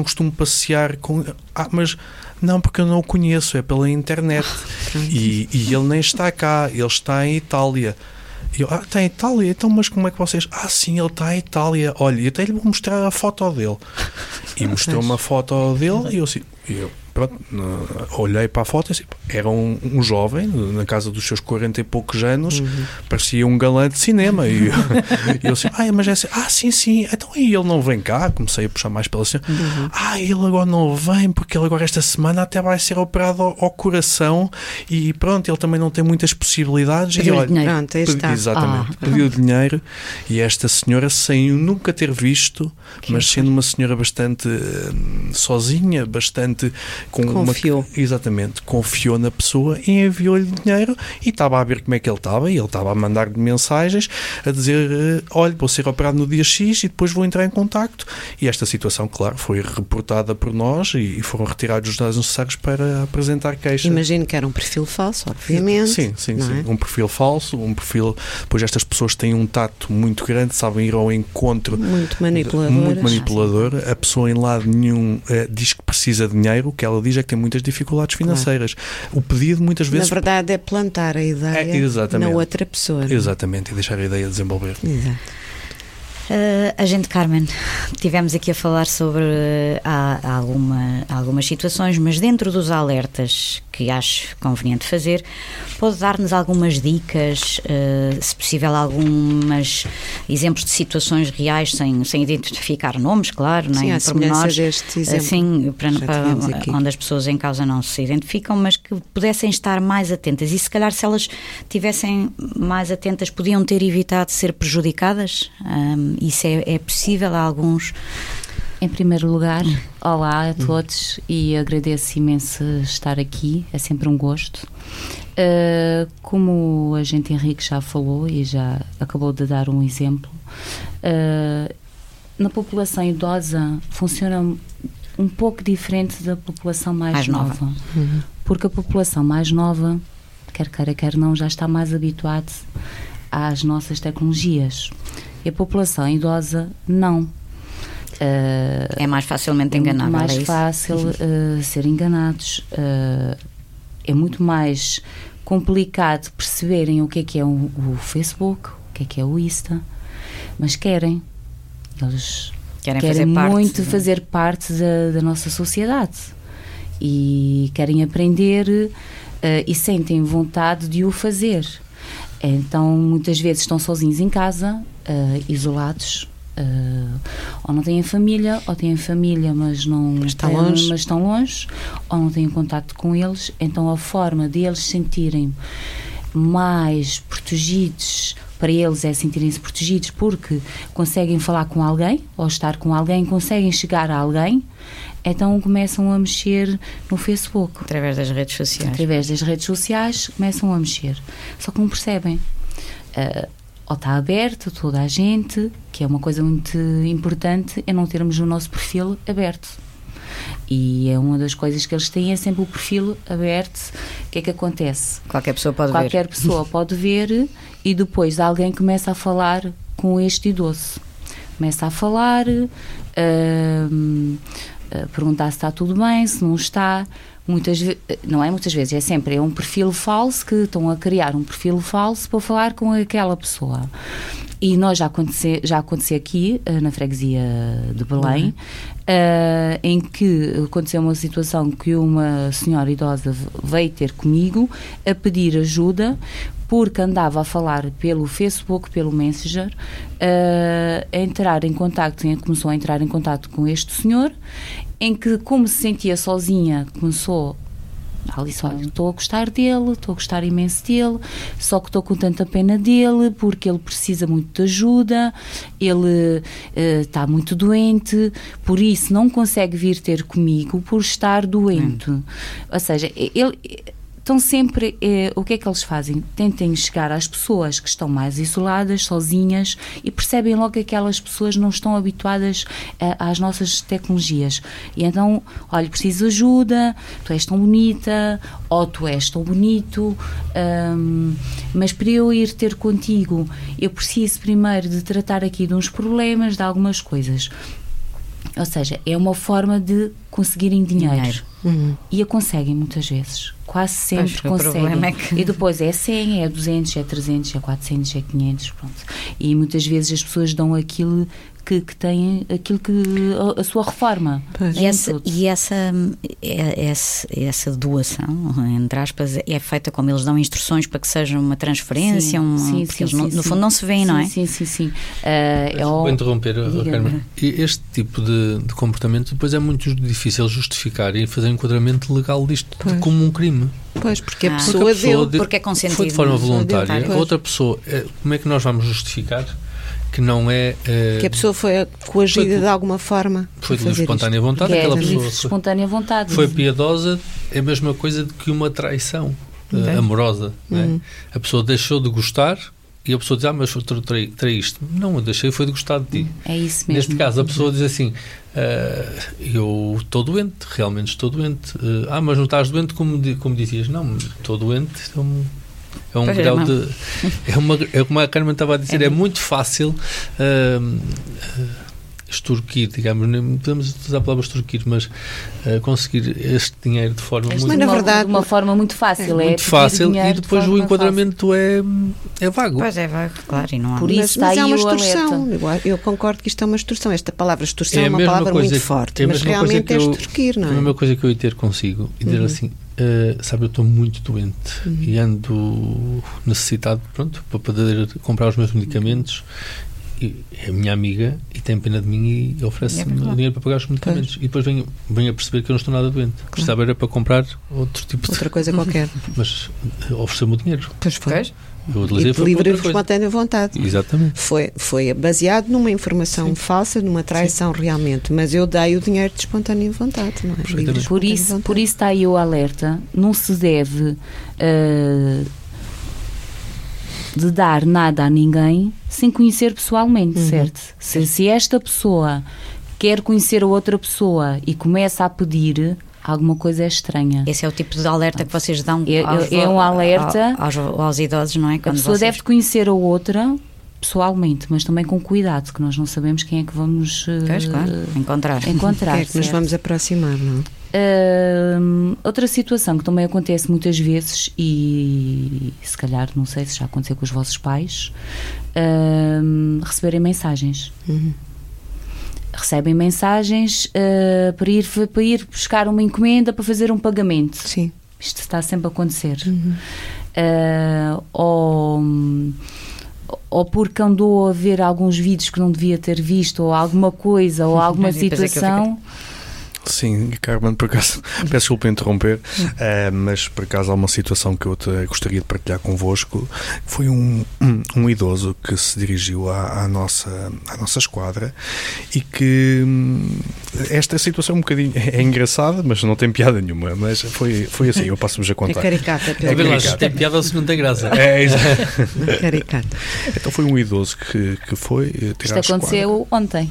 passear com ele. Mas não, porque eu não o conheço, é pela internet. E ele nem está cá, ele está em Itália. E eu, está em Itália? Então, mas como é que vocês... sim, ele está em Itália. Olha, eu até lhe vou mostrar a foto dele. E mostrou-me a foto dele e eu assim... Pronto, olhei para a foto e assim, era um jovem, na casa dos seus 40 e poucos anos, parecia um galã de cinema. E eu assim, mas é assim, sim, então aí ele não vem cá. Comecei a puxar mais pela cena. Ele agora não vem, porque ele agora esta semana até vai ser operado ao coração e pronto, ele também não tem muitas possibilidades. Pediu dinheiro. Pronto, aí está. Exatamente, pediu dinheiro e esta senhora, sem nunca ter visto, mas sendo uma senhora bastante sozinha, bastante... Confiou. Exatamente, confiou na pessoa e enviou-lhe dinheiro e estava a ver como é que ele estava e ele estava a mandar-lhe mensagens a dizer, olha, vou ser operado no dia X e depois vou entrar em contacto. E esta situação, claro, foi reportada por nós e foram retirados os dados necessários para apresentar queixa. Imagino que era um perfil falso, obviamente. Sim. Um perfil falso, depois estas pessoas têm um tato muito grande, sabem ir ao encontro. Muito manipulador. A pessoa em lado nenhum diz que precisa de dinheiro, o que ela diz é que tem muitas dificuldades financeiras. Claro. O pedido muitas vezes... Na verdade é plantar a ideia na outra pessoa. Exatamente, e deixar a ideia desenvolver. Exato. Agente Carmen, tivemos aqui a falar sobre algumas situações, mas dentro dos alertas que acho conveniente fazer, pode dar-nos algumas dicas, se possível alguns exemplos de situações reais, sem identificar nomes, claro, nem pormenores, assim, para onde as pessoas em causa não se identificam, mas que pudessem estar mais atentas e se calhar se elas tivessem mais atentas podiam ter evitado ser prejudicadas. Isso é possível a alguns? Em primeiro lugar, olá a todos e agradeço imenso estar aqui, é sempre um gosto. Como o agente Henrique já falou e já acabou de dar um exemplo, na população idosa funciona um pouco diferente da população mais nova. Porque a população mais nova, quer queira, quer não, já está mais habituada às nossas tecnologias. E a população idosa, não. É mais facilmente enganável. É muito mais fácil ser enganados. É muito mais complicado perceberem o que é o Facebook, o que é o Insta, mas querem. Eles querem muito fazer parte da nossa sociedade e querem aprender e sentem vontade de o fazer. Então, muitas vezes estão sozinhos em casa, isolados, ou não têm família, ou têm família, mas estão longe, ou não têm contato com eles. Então, a forma de eles sentirem mais protegidos, para eles é sentirem-se protegidos porque conseguem falar com alguém, ou estar com alguém, conseguem chegar a alguém. Então começam a mexer no Facebook. Através das redes sociais. Através das redes sociais começam a mexer. Só que não percebem. Ou está aberto, toda a gente, que é uma coisa muito importante, é não termos o nosso perfil aberto. E é uma das coisas que eles têm, é sempre o perfil aberto. O que é que acontece? Qualquer pessoa pode ver. Qualquer pessoa pode ver e depois alguém começa a falar com este idoso. Começa a falar... perguntar se está tudo bem, se não está. Não é muitas vezes, é sempre um perfil falso, que estão a criar um perfil falso para falar com aquela pessoa. E nós já aconteceu aqui, na freguesia de Belém, em que aconteceu uma situação que uma senhora idosa veio ter comigo a pedir ajuda, porque andava a falar pelo Facebook, pelo Messenger, começou a entrar em contacto com este senhor, em que, como se sentia sozinha, começou... Alice, olha, estou a gostar dele, estou a gostar imenso dele, só que estou com tanta pena dele porque ele precisa muito de ajuda, ele está muito doente, por isso não consegue vir ter comigo por estar doente. Ou seja, estão sempre, o que é que eles fazem? Tentem chegar às pessoas que estão mais isoladas, sozinhas, e percebem logo que aquelas pessoas não estão habituadas às nossas tecnologias. E então, olha, preciso de ajuda, tu és tão bonita, ou tu és tão bonito, mas para eu ir ter contigo, eu preciso primeiro de tratar aqui de uns problemas, de algumas coisas. Ou seja, é uma forma de conseguirem dinheiro. E a conseguem muitas vezes. Quase sempre conseguem. E depois é 100, é 200, é 300, é 400, é 500, pronto. E muitas vezes as pessoas dão aquilo que têm, aquilo que a sua reforma. E essa doação, entre aspas, é feita como eles dão instruções para que seja uma transferência, porque eles no fundo não se veem, não é? Sim. Vou interromper, Carmen. Este tipo de comportamento depois é muito difícil justificar e fazer um enquadramento legal disto como um crime. Pois, porque a pessoa deu. Porque é consentido. Foi de forma voluntária. Outra pessoa, como é que nós vamos justificar que não é... que a pessoa foi coagida de alguma forma. Foi de espontânea vontade. Aquela pessoa espontânea vontade. Foi piedosa, é a mesma coisa que uma traição amorosa. Não é? A pessoa deixou de gostar e a pessoa diz, mas tu traíste. Não, eu deixei, foi de gostar de ti. É isso mesmo. Neste caso, a pessoa diz assim, eu estou doente, realmente estou doente. Mas não estás doente como dizias. Não, estou doente, é um grau de... É como a Carmen estava a dizer, é muito fácil extorquir, digamos, nem podemos usar a palavra extorquir, mas conseguir este dinheiro de forma muito... Mas, na verdade, de uma forma muito fácil. Muito fácil, e depois o enquadramento é vago. Pois é vago, claro, e não há... Por isso está mas aí é uma o extorsão. alerta. Eu concordo que isto é uma extorsão. Esta palavra extorsão é uma palavra muito forte, mas realmente é extorquir, não é? A mesma coisa que eu ia ter consigo e dizer assim, sabe, eu estou muito doente e ando necessitado, pronto, para poder comprar os meus medicamentos, e é a minha amiga e tem pena de mim e oferece-me dinheiro para pagar os medicamentos. E depois venho a perceber que eu não estou nada doente. Sabe, era para comprar outra coisa qualquer. Mas ofereceu-me o dinheiro. Pois foi. Eu utilizei de livre e espontânea vontade. Exatamente. Foi baseado numa informação falsa, numa traição realmente, mas eu dei o dinheiro de espontânea vontade, não é? Por isso está aí o alerta. Não se deve de dar nada a ninguém sem conhecer pessoalmente, certo? Se esta pessoa quer conhecer a outra pessoa e começa a pedir, alguma coisa é estranha. Esse é o tipo de alerta que vocês dão é um alerta aos idosos, não é? Quando a pessoa deve conhecer a outra pessoalmente, mas também com cuidado, que nós não sabemos quem é que vamos encontrar. Quem é que nos vamos aproximar, não é? Outra situação que também acontece muitas vezes, e se calhar, não sei se já aconteceu com os vossos pais, receberem mensagens. Recebem mensagens para ir buscar uma encomenda para fazer um pagamento. Sim. Isto está sempre a acontecer. Ou porque andou a ver alguns vídeos que não devia ter visto, ou alguma coisa, ou alguma situação. Sim, Carmen, por acaso, peço desculpa interromper, mas por acaso há uma situação que eu gostaria de partilhar convosco. Foi um idoso que se dirigiu à nossa esquadra e que esta situação é um bocadinho engraçada, mas não tem piada nenhuma, mas foi assim, eu passo-vos a contar. É caricata. Se tem piada ou se não tem graça. Caricata. Então foi um idoso que foi tirar Isto aconteceu ontem.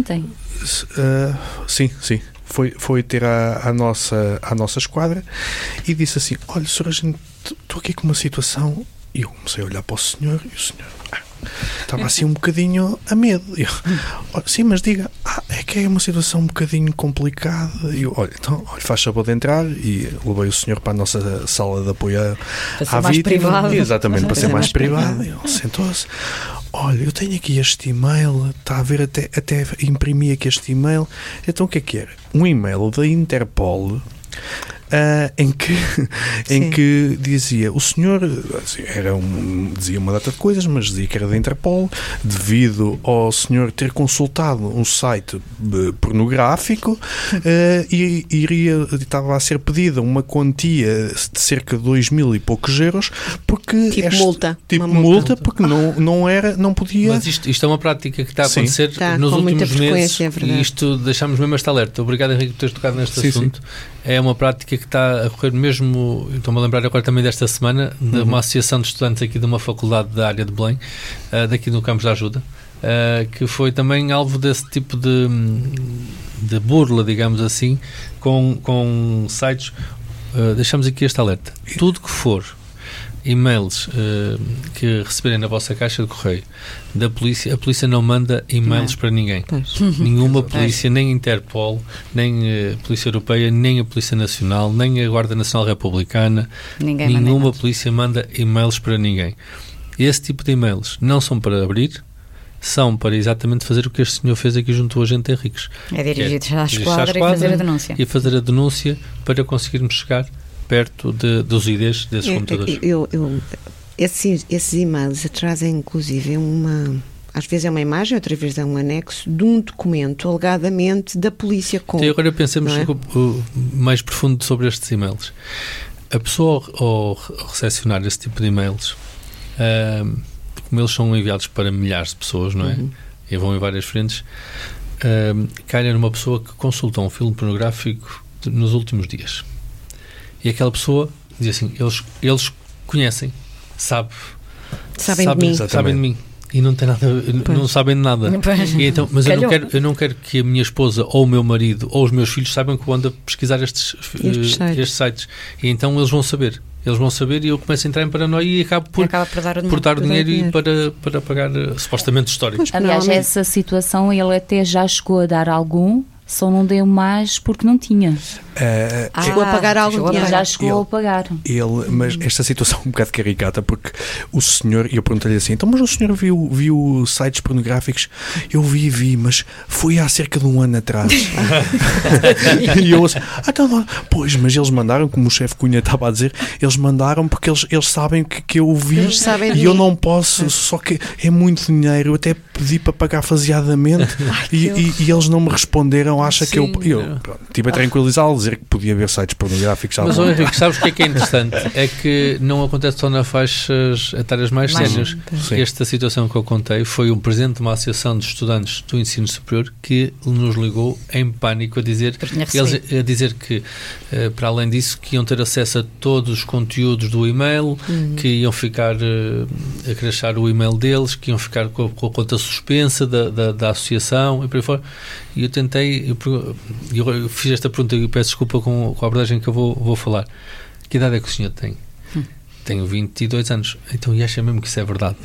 Sim. Foi ter à nossa esquadra e disse assim, olha, senhor agente, estou aqui com uma situação. E eu comecei a olhar para o senhor e o senhor estava assim um bocadinho a medo. Eu, sim, mas diga, é que é uma situação um bocadinho complicada. E eu, olha, faz favor de entrar, e levei o senhor para a nossa sala de apoio à vítima. Exatamente, para ser mais privado. Ele sentou-se. olha, eu tenho aqui este e-mail, está a ver, até imprimi aqui este e-mail. Então o que era? Um e-mail da Interpol em que dizia, o senhor dizia uma data de coisas, mas dizia que era da Interpol, devido ao senhor ter consultado um site pornográfico, e estava a ser pedida uma quantia de cerca de 2.000 e poucos euros, porque multa, porque não podia. Mas isto é uma prática que está a acontecer nos últimos meses, e isto deixámos mesmo esta alerta. Obrigado, Henrique, por teres tocado neste assunto. É uma prática que está a correr mesmo, estou-me a lembrar agora também desta semana, de uma associação de estudantes aqui de uma faculdade da área de Belém, daqui no Campos da Ajuda, que foi também alvo desse tipo de burla, digamos assim, com sites. Deixamos aqui este alerta. Tudo que for e-mails que receberem na vossa caixa de correio da polícia, a polícia não manda e-mails para ninguém. Nenhuma polícia, nem a Interpol, nem a Polícia Europeia, nem a Polícia Nacional, nem a Guarda Nacional Republicana, nenhuma polícia manda e-mails para ninguém. Esse tipo de e-mails não são para abrir, são para exatamente fazer o que este senhor fez aqui junto ao agente Henriques. É dirigir-se à esquadra e fazer a denúncia. E fazer a denúncia para conseguirmos chegar perto dos IDs desses computadores. Esses e-mails trazem inclusive às vezes é uma imagem, outra vez é um anexo de um documento alegadamente da polícia com. Então, agora pensemos mais profundo sobre estes e-mails. A pessoa ao recepcionar esse tipo de e-mails, como eles são enviados para milhares de pessoas, não é? E vão em várias frentes, calha numa pessoa que consulta um filme pornográfico nos últimos dias. E aquela pessoa diz assim, eles conhecem, sabem de mim e não tem nada, não sabem de nada. E então, mas eu não quero que a minha esposa ou o meu marido ou os meus filhos saibam que eu ando a pesquisar estes sites. E então eles vão saber e eu começo a entrar em paranoia e acabo por dar o dinheiro e para pagar supostamente histórico. Aliás, essa situação ele até já chegou a dar algum, só não deu mais porque não tinha. Chegou a pagar algo dinheiro. Já chegou a pagar. Mas esta situação é um bocado caricata, porque o senhor, e eu perguntei-lhe assim, então, mas o senhor viu sites pornográficos? Eu vi, mas foi há cerca de um ano atrás. E eu assim, pois, mas eles mandaram, como o chefe Cunha estava a dizer, eles mandaram porque eles sabem que eu vi e eu não posso, só que é muito dinheiro, eu até pedi para pagar faseadamente e eles não me responderam, acha que eu estive a tranquilizá-los, dizer que podia haver sites pornográficos. Mas, Henrique, sabes o que é interessante? É que não acontece só nas faixas etárias mais séniores. Esta situação que eu contei foi um presidente de uma associação de estudantes do ensino superior que nos ligou em pânico a dizer que, para além disso, que iam ter acesso a todos os conteúdos do e-mail, que iam ficar a crashar o e-mail deles, que iam ficar com a conta suspensa da associação e por aí fora. E eu tentei, eu fiz esta pergunta e peço desculpa com a abordagem que eu vou falar. Que idade é que o senhor tem? Tenho 22 anos. Então, e acha mesmo que isso é verdade?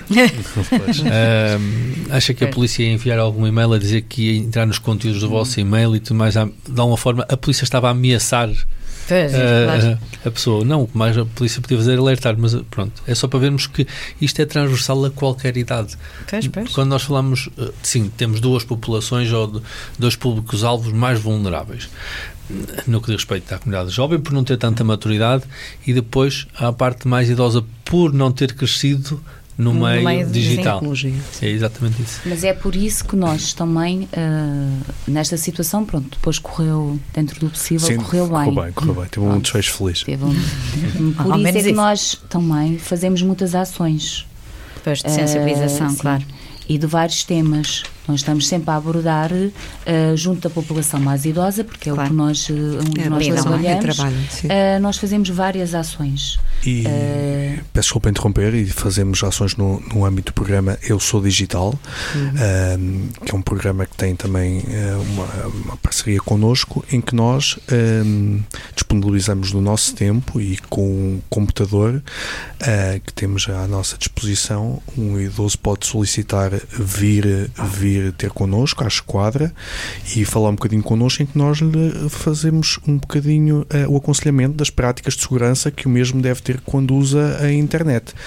Acha que a polícia ia enviar algum e-mail a dizer que ia entrar nos conteúdos do vosso e-mail e tudo mais? De alguma forma, a polícia estava a ameaçar a pessoa. Não, o que mais a polícia podia fazer é alertar, mas pronto, é só para vermos que isto é transversal a qualquer idade. Quando nós falamos, sim, temos duas populações ou dois públicos-alvos mais vulneráveis. No que diz respeito à comunidade jovem, por não ter tanta maturidade, e depois à parte mais idosa, por não ter crescido no meio digital. É exatamente isso. Mas é por isso que nós também, nesta situação, pronto, depois correu, dentro do possível, correu bem. Correu bem. Teve um desfecho feliz. Por isso é que nós também fazemos muitas ações. Depois de sensibilização, claro. E de vários temas. Nós estamos sempre a abordar junto da população mais idosa, porque é o que nós trabalhamos. Nós fazemos várias ações. E peço desculpa interromper, e fazemos ações no âmbito do programa Eu Sou Digital, que é um programa que tem também uma parceria connosco, em que nós disponibilizamos do nosso tempo e com um computador que temos à nossa disposição. Um idoso pode solicitar vir ter connosco à esquadra e falar um bocadinho connosco, em que nós lhe fazemos um bocadinho o aconselhamento das práticas de segurança que o mesmo deve ter quando usa a internet. Portanto,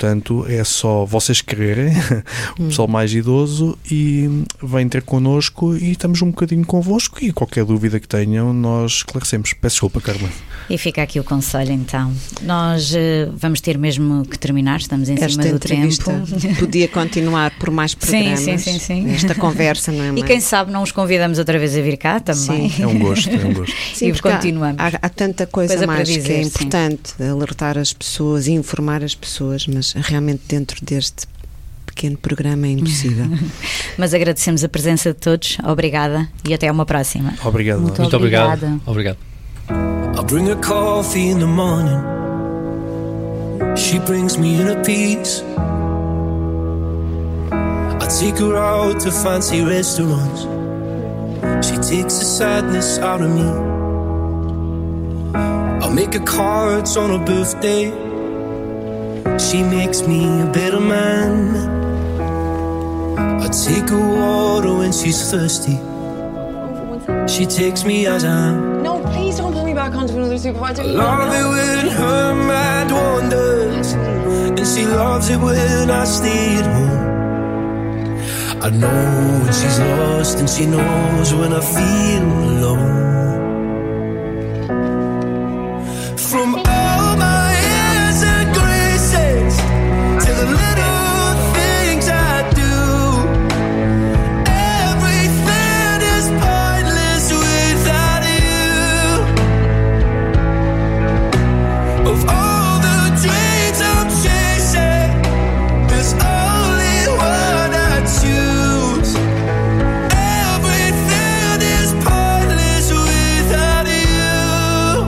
portanto é só vocês quererem, o pessoal mais idoso, e vêm ter connosco e estamos um bocadinho convosco, e qualquer dúvida que tenham nós esclarecemos. Peço desculpa, Carmen. E fica aqui o conselho, então. Nós vamos ter mesmo que terminar, estamos em cima do tempo. Podia continuar por mais programas. Sim. Esta conversa, não é? E quem sabe não os convidamos outra vez a vir cá também. Sim. É um gosto. Sim, e continuamos. Há tanta coisa mais dizer, que é importante, alertar as pessoas, informar as pessoas, mas realmente dentro deste pequeno programa é impossível. Mas agradecemos a presença de todos. Obrigada e até uma próxima. Obrigado. Muito obrigado. I'll bring her coffee in the morning. She brings me in a piece. I take her out to fancy restaurants. She takes the sadness out of me. I'll make her cards on her birthday. She makes me a better man. I take her water when she's thirsty. She takes me as I am. No, please don't put me back onto another supervisor. I love it when her mind wanders, and she loves it when I stay at home. I know when she's lost, and she knows when I feel alone. From all my airs and graces to the little things I do, everything is pointless without you. Of all the dreams I'm chasing, there's only one I choose. Everything is pointless without you.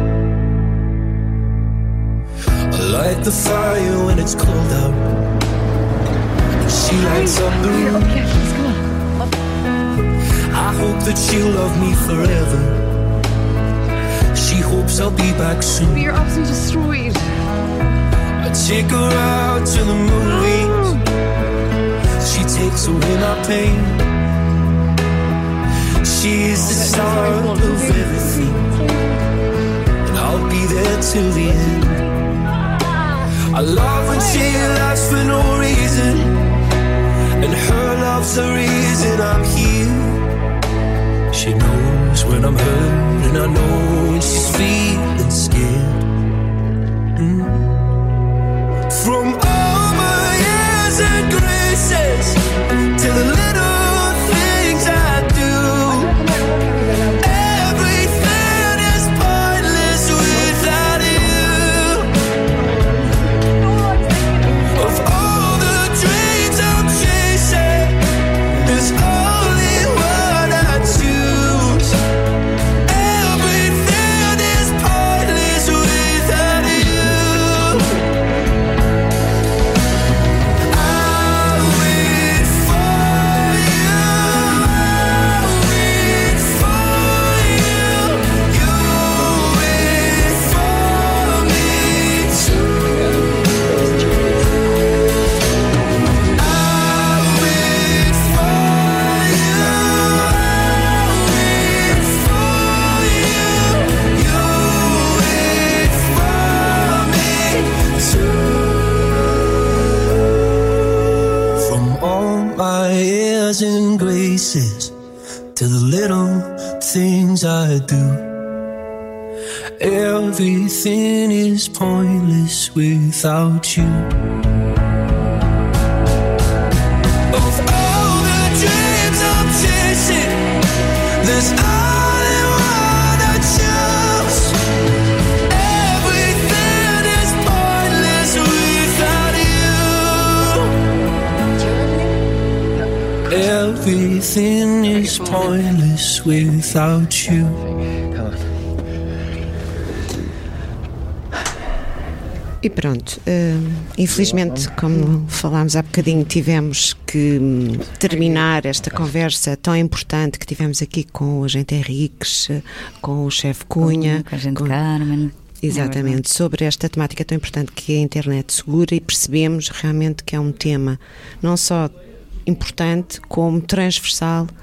I light the fire when it's cold out, and she lights up the room. I hope that she'll love me forever. She hopes I'll be back soon. But you're absolutely destroyed. I take her out to the movies. She takes away my pain. She is the start of everything, and I'll be there till the end. I love when she laughs for no reason, and her love's the reason I'm here. She knows when I'm hurt, and I know when she's feeling scared. From all my airs and graces to the little things I do, everything is pointless without you. Of all the dreams I'm chasing, there's only one I choose. Everything is pointless without you. I wait for you, I wait for you, you wait for me too. I wait for you, I wait for you, you wait for me too. From all my airs and graces to the little things I do, everything is pointless without you. Of all the dreams I'm chasing, there's only one I choose. Everything is pointless without you. Everything is pointless without you. E pronto, infelizmente, como falámos há bocadinho, tivemos que terminar esta conversa tão importante que tivemos aqui com o agente Henriques, com o chefe Cunha, com a gente Carmen. Exatamente, sobre esta temática tão importante que é a internet segura, e percebemos realmente que é um tema não só importante como transversal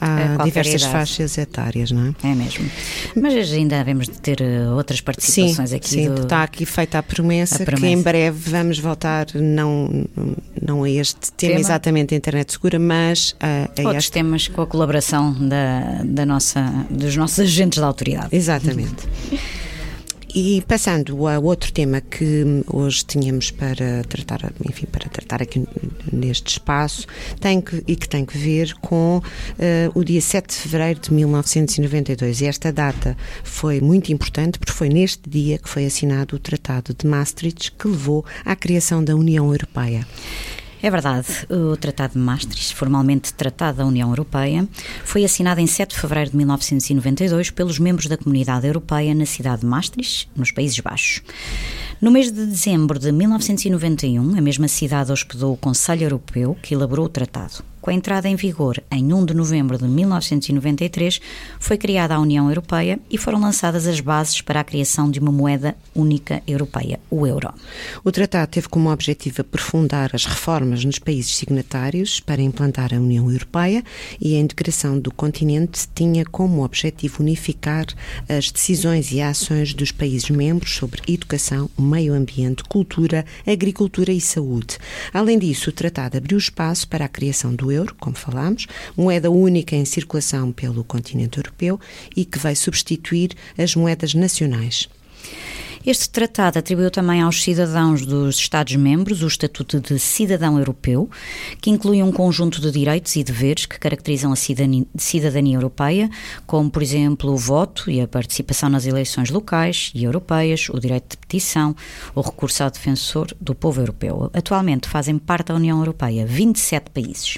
há diversas idade. faixas etárias, não é? É mesmo. Mas ainda devemos de ter outras participações aqui. Sim, está aqui feita a promessa que em breve vamos voltar, não a este tema exatamente a internet segura, mas a outros temas com a colaboração dos nossos agentes da autoridade. Exatamente. E passando a outro tema que hoje tínhamos para tratar aqui neste espaço, que tem que ver com o dia 7 de fevereiro de 1992. E esta data foi muito importante porque foi neste dia que foi assinado o Tratado de Maastricht, que levou à criação da União Europeia. É verdade, o Tratado de Maastricht, formalmente Tratado da União Europeia, foi assinado em 7 de fevereiro de 1992 pelos membros da Comunidade Europeia na cidade de Maastricht, nos Países Baixos. No mês de dezembro de 1991, a mesma cidade hospedou o Conselho Europeu, que elaborou o tratado. Com a entrada em vigor em 1 de novembro de 1993, foi criada a União Europeia e foram lançadas as bases para a criação de uma moeda única europeia, o euro. O tratado teve como objetivo aprofundar as reformas nos países signatários para implantar a União Europeia, e a integração do continente tinha como objetivo unificar as decisões e ações dos países membros sobre educação, meio ambiente, cultura, agricultura e saúde. Além disso, o tratado abriu espaço para a criação do euro, como falámos, moeda única em circulação pelo continente europeu e que vai substituir as moedas nacionais. Este tratado atribuiu também aos cidadãos dos Estados-membros o estatuto de cidadão europeu, que inclui um conjunto de direitos e deveres que caracterizam a cidadania europeia, como, por exemplo, o voto e a participação nas eleições locais e europeias, o direito de petição, o recurso ao defensor do povo europeu. Atualmente fazem parte da União Europeia 27 países.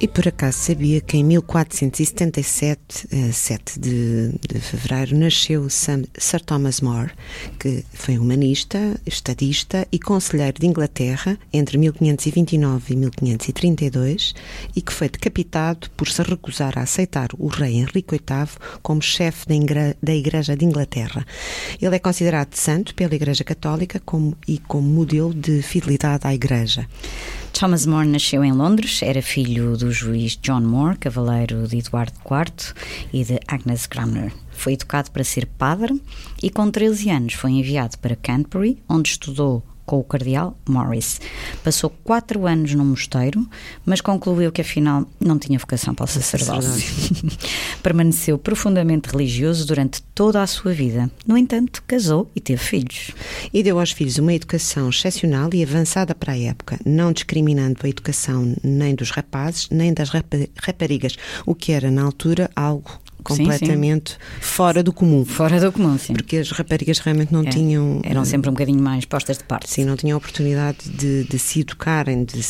E por acaso sabia que em 1477, 7 de fevereiro, nasceu Sir Thomas More, que foi humanista, estadista e conselheiro de Inglaterra entre 1529 e 1532 e que foi decapitado por se recusar a aceitar o rei Henrique VIII como chefe da Igreja de Inglaterra. Ele é considerado santo pela Igreja Católica como modelo de fidelidade à Igreja. Thomas More nasceu em Londres, era filho do juiz John More, cavaleiro de Eduardo IV e de Agnes Cranmer. Foi educado para ser padre e com 13 anos foi enviado para Canterbury, onde estudou com o cardeal Morris. Passou 4 anos num mosteiro, mas concluiu que afinal não tinha vocação para o sacerdócio. Permaneceu profundamente religioso durante toda a sua vida. No entanto, casou e teve filhos. E deu aos filhos uma educação excepcional e avançada para a época, não discriminando a educação nem dos rapazes, nem das raparigas, o que era na altura algo completamente fora do comum. Fora do comum, sim. Porque as raparigas realmente não tinham... Eram sempre um bocadinho mais postas de parte. Sim, não tinham a oportunidade de se educarem, de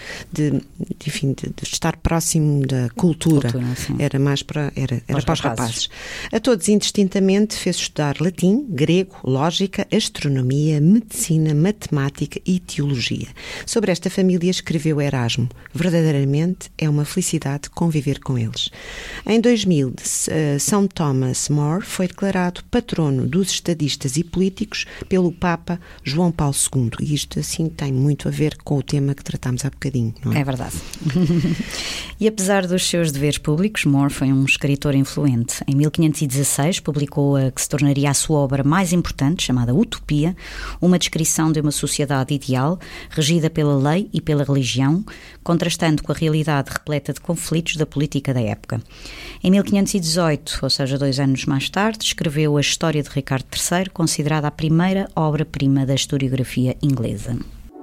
estar próximo da cultura. Era mais para os rapazes. A todos, indistintamente, fez estudar latim, grego, lógica, astronomia, medicina, matemática e teologia. Sobre esta família escreveu Erasmo. Verdadeiramente é uma felicidade conviver com eles. Em 2000, São Thomas More foi declarado patrono dos estadistas e políticos pelo Papa João Paulo II. E isto, assim, tem muito a ver com o tema que tratámos há bocadinho, não é? É verdade. E apesar dos seus deveres públicos, More foi um escritor influente. Em 1516 publicou a que se tornaria a sua obra mais importante, chamada Utopia, uma descrição de uma sociedade ideal, regida pela lei e pela religião, contrastando com a realidade repleta de conflitos da política da época. Em 1518, ou seja, 2 anos mais tarde, escreveu a História de Ricardo III, considerada a primeira obra-prima da historiografia inglesa.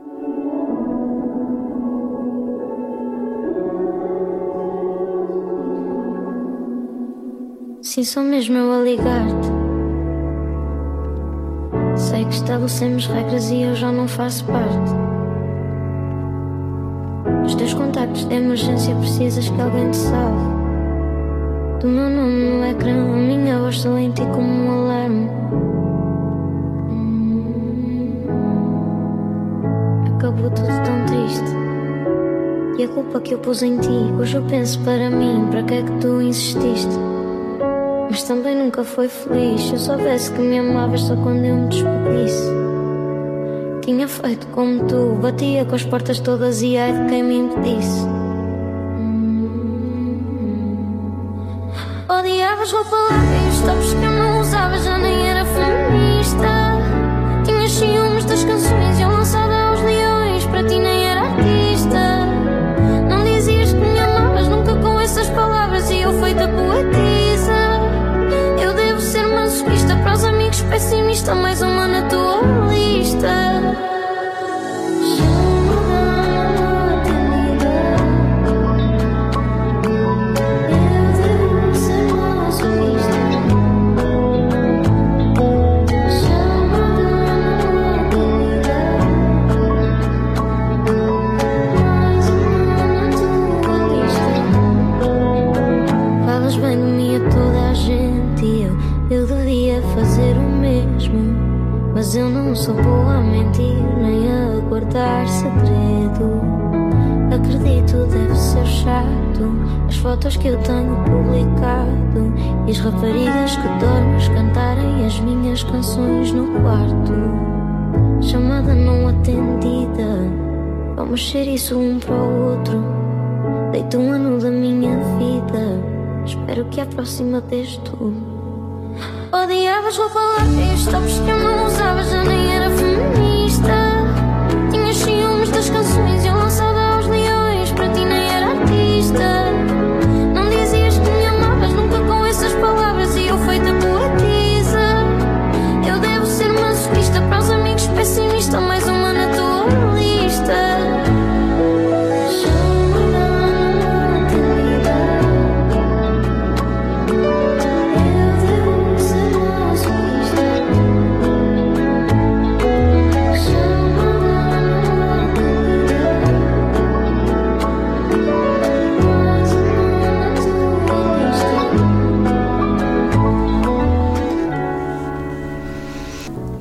Sim, sou mesmo eu a ligar-te. Sei que estabelecemos regras e eu já não faço parte. Os teus contactos de emergência precisas que alguém te salve. Do meu nome no ecrã, a minha voz soa em ti como um alarme. Acabou tudo tão triste. E a culpa que eu pus em ti, hoje eu penso para mim, para que é que tu insististe? Mas também nunca foi feliz. Se eu soubesse que me amavas só quando eu me despedisse, tinha feito como tu, batia com as portas todas e ai de quem me impedisse. Odiavas roupa larga e os tops que eu não usava, já nem era feminista. Tinhas ciúmes das canções e eu lançada aos leões, para ti nem era artista. Não dizias que me amavas nunca com essas palavras e eu feita poetisa. Eu devo ser masoquista, para os amigos pessimista, mais uma na tua lista. Mas eu não sou boa a mentir, nem a guardar segredo. Acredito, deve ser chato as fotos que eu tenho publicado e as raparigas que dormes cantarem as minhas canções no quarto. Chamada não atendida, vamos ser isso um para o outro. Deito um ano da minha vida, espero que a próxima dês tu. Odiavas roupa larga e os tops que eu não usava, já nem era feminista. Tinhas ciúmes das canções e eu lançada aos leões, para ti nem era artista. Não dizias que me amavas nunca com essas palavras e eu feita poetisa. Eu devo ser masoquista, para os amigos pessimista, mais uma na tua lista.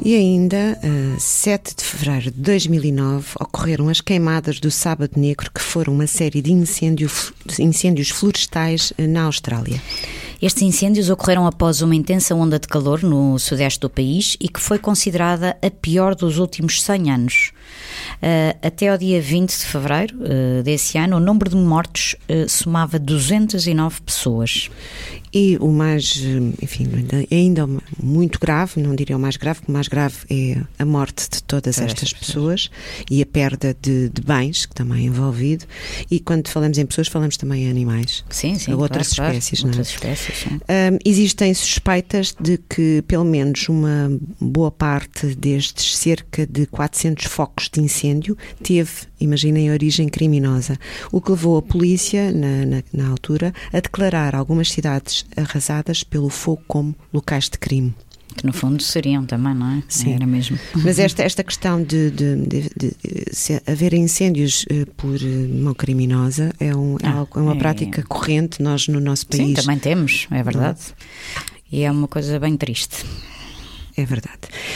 E ainda, 7 de fevereiro de 2009, ocorreram as queimadas do Sábado Negro, que foram uma série de incêndios florestais na Austrália. Estes incêndios ocorreram após uma intensa onda de calor no sudeste do país e que foi considerada a pior dos últimos 100 anos. Até ao dia 20 de fevereiro desse ano, o número de mortos somava 209 pessoas. E o mais, enfim, ainda muito grave, não diria o mais grave, porque o mais grave é a morte de todas estas pessoas e a perda de bens, que também é envolvido. E quando falamos em pessoas, falamos também em animais. Sim, a outras espécies, claro, não é? Outras espécies, sim. Existem suspeitas de que pelo menos uma boa parte destes cerca de 400 focos de incêndio teve, imaginem, origem criminosa, o que levou a polícia, na altura, a declarar algumas cidades arrasadas pelo fogo como locais de crime. Que no fundo seriam também, não é? Sim. Era mesmo. Mas esta questão de haver incêndios por mão criminosa é uma prática corrente nós no nosso país. Sim, também temos, é verdade. E é uma coisa bem triste. É verdade.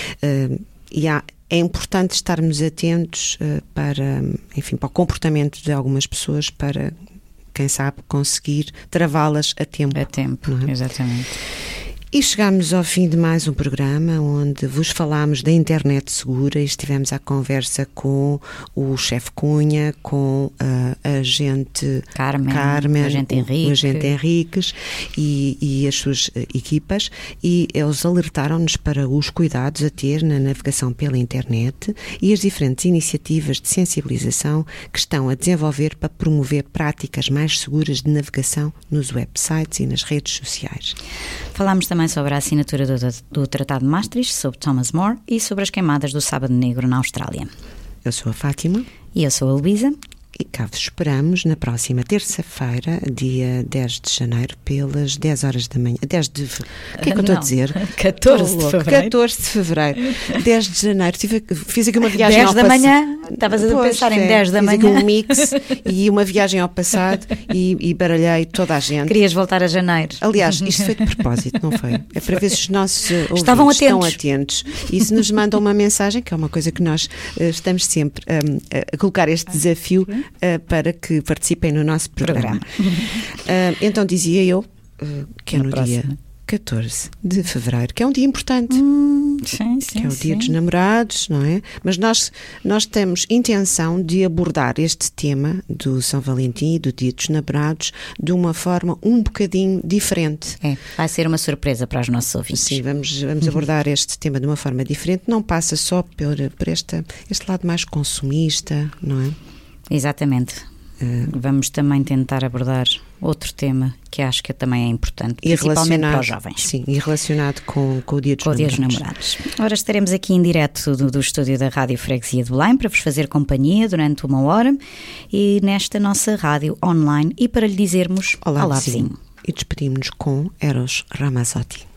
É importante estarmos atentos para o comportamento de algumas pessoas, para, quem sabe, conseguir travá-las a tempo. A tempo, não é? Exatamente. E chegámos ao fim de mais um programa onde vos falámos da internet segura e estivemos à conversa com o chefe Cunha, com a agente Carmen, o agente Henriques e as suas equipas, e eles alertaram-nos para os cuidados a ter na navegação pela internet e as diferentes iniciativas de sensibilização que estão a desenvolver para promover práticas mais seguras de navegação nos websites e nas redes sociais. Falámos também sobre a assinatura do Tratado de Maastricht, sobre Thomas More e sobre as queimadas do Sábado Negro na Austrália. Eu sou a Fátima. E eu sou a Luísa. E cá vos esperamos na próxima terça-feira, dia 10 de janeiro, pelas 10 horas da manhã. 10 de... O que é que eu estou a dizer? 14 de fevereiro. 14 de fevereiro. 10 de janeiro. Fiz aqui uma viagem 10 ao da passado. manhã? Estavas a pensar em 10 da manhã? Fiz aqui um mix e uma viagem ao passado e baralhei toda a gente. Querias voltar a janeiro. Aliás, isto foi de propósito, não foi? É para ver se os nossos ouvintes estão atentos. E se nos mandam uma mensagem, que é uma coisa que nós estamos sempre a colocar este desafio para que participem no nosso programa. Então dizia eu que é no dia 14 de fevereiro, que é um dia importante. Sim, que é o dia dos namorados, não é? Mas nós temos intenção de abordar este tema do São Valentim e do dia dos namorados de uma forma um bocadinho diferente. Vai ser uma surpresa para os nossos ouvintes. Sim, vamos abordar este tema de uma forma diferente. Não passa só por este lado mais consumista, não é? Exatamente. Vamos também tentar abordar outro tema que acho que também é importante, principalmente para os jovens. Sim, e relacionado com o Dia dos Namorados. Ora, estaremos aqui em direto do estúdio da Rádio Freguesia de Belém para vos fazer companhia durante uma hora e nesta nossa rádio online e para lhe dizermos olá vizinho. E despedimos-nos com Eros Ramazzotti.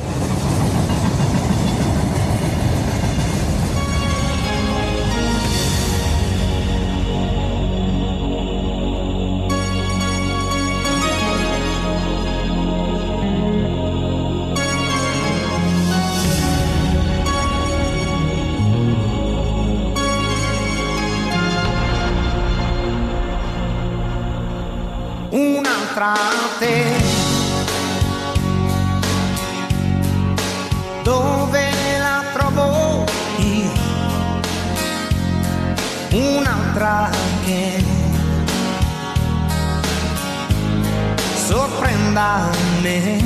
Un'altra te, dove la trovo io? Un'altra che sorprenda me,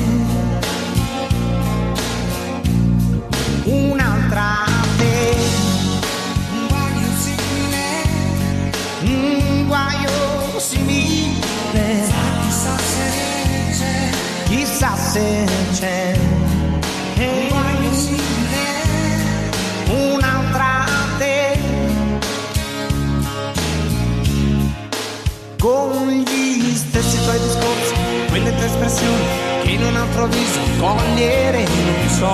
un'altra te, un guaio simile, chissà se c'è un'altra te, con gli stessi tuoi discorsi, quelle tue espressioni che in un altro viso cogliere non so,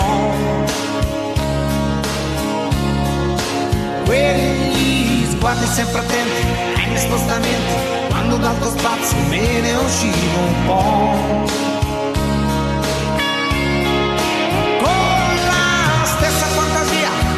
quegli sguardi sempre attenti ai miei spostamenti, quando dal tuo spazio me ne uscivo un po', con la stessa fantasia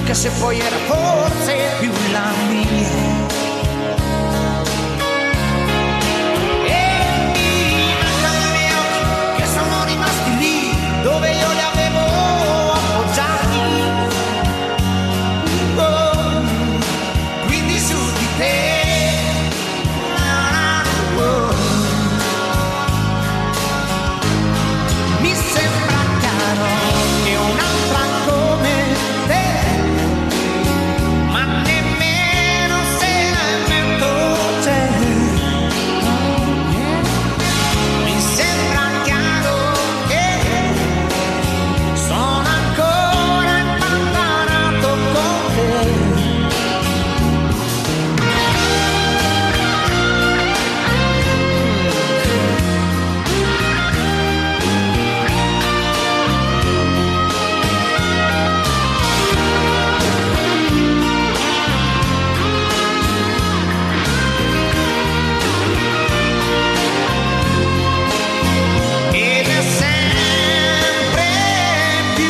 anche se poi era forse più la mia. E mi mancano i miei occhi che sono rimasti lì dove io li avevo appoggiati. Oh, quindi su di te. Mi sembra chiaro che un'altra come te, ma nemmeno se metto c'è. Mi sembra chiaro che sono ancora impantanato con te. Ed è sempre più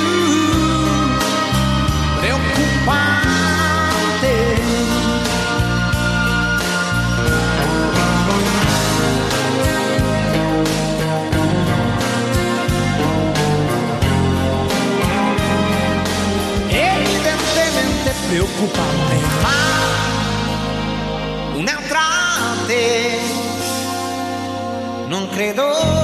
preoccupante. Evidentemente preoccupante, ma un'altra te non credo.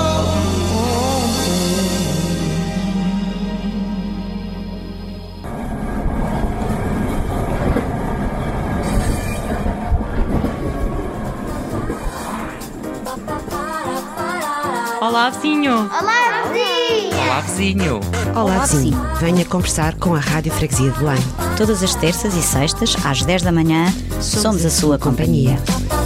Olá, vizinho! Olá, vizinha! Olá, vizinho! Olá, vizinho. Venha conversar com a Rádio Freguesia de Belém. Todas as terças e sextas, às 10 da manhã, somos a sua companhia.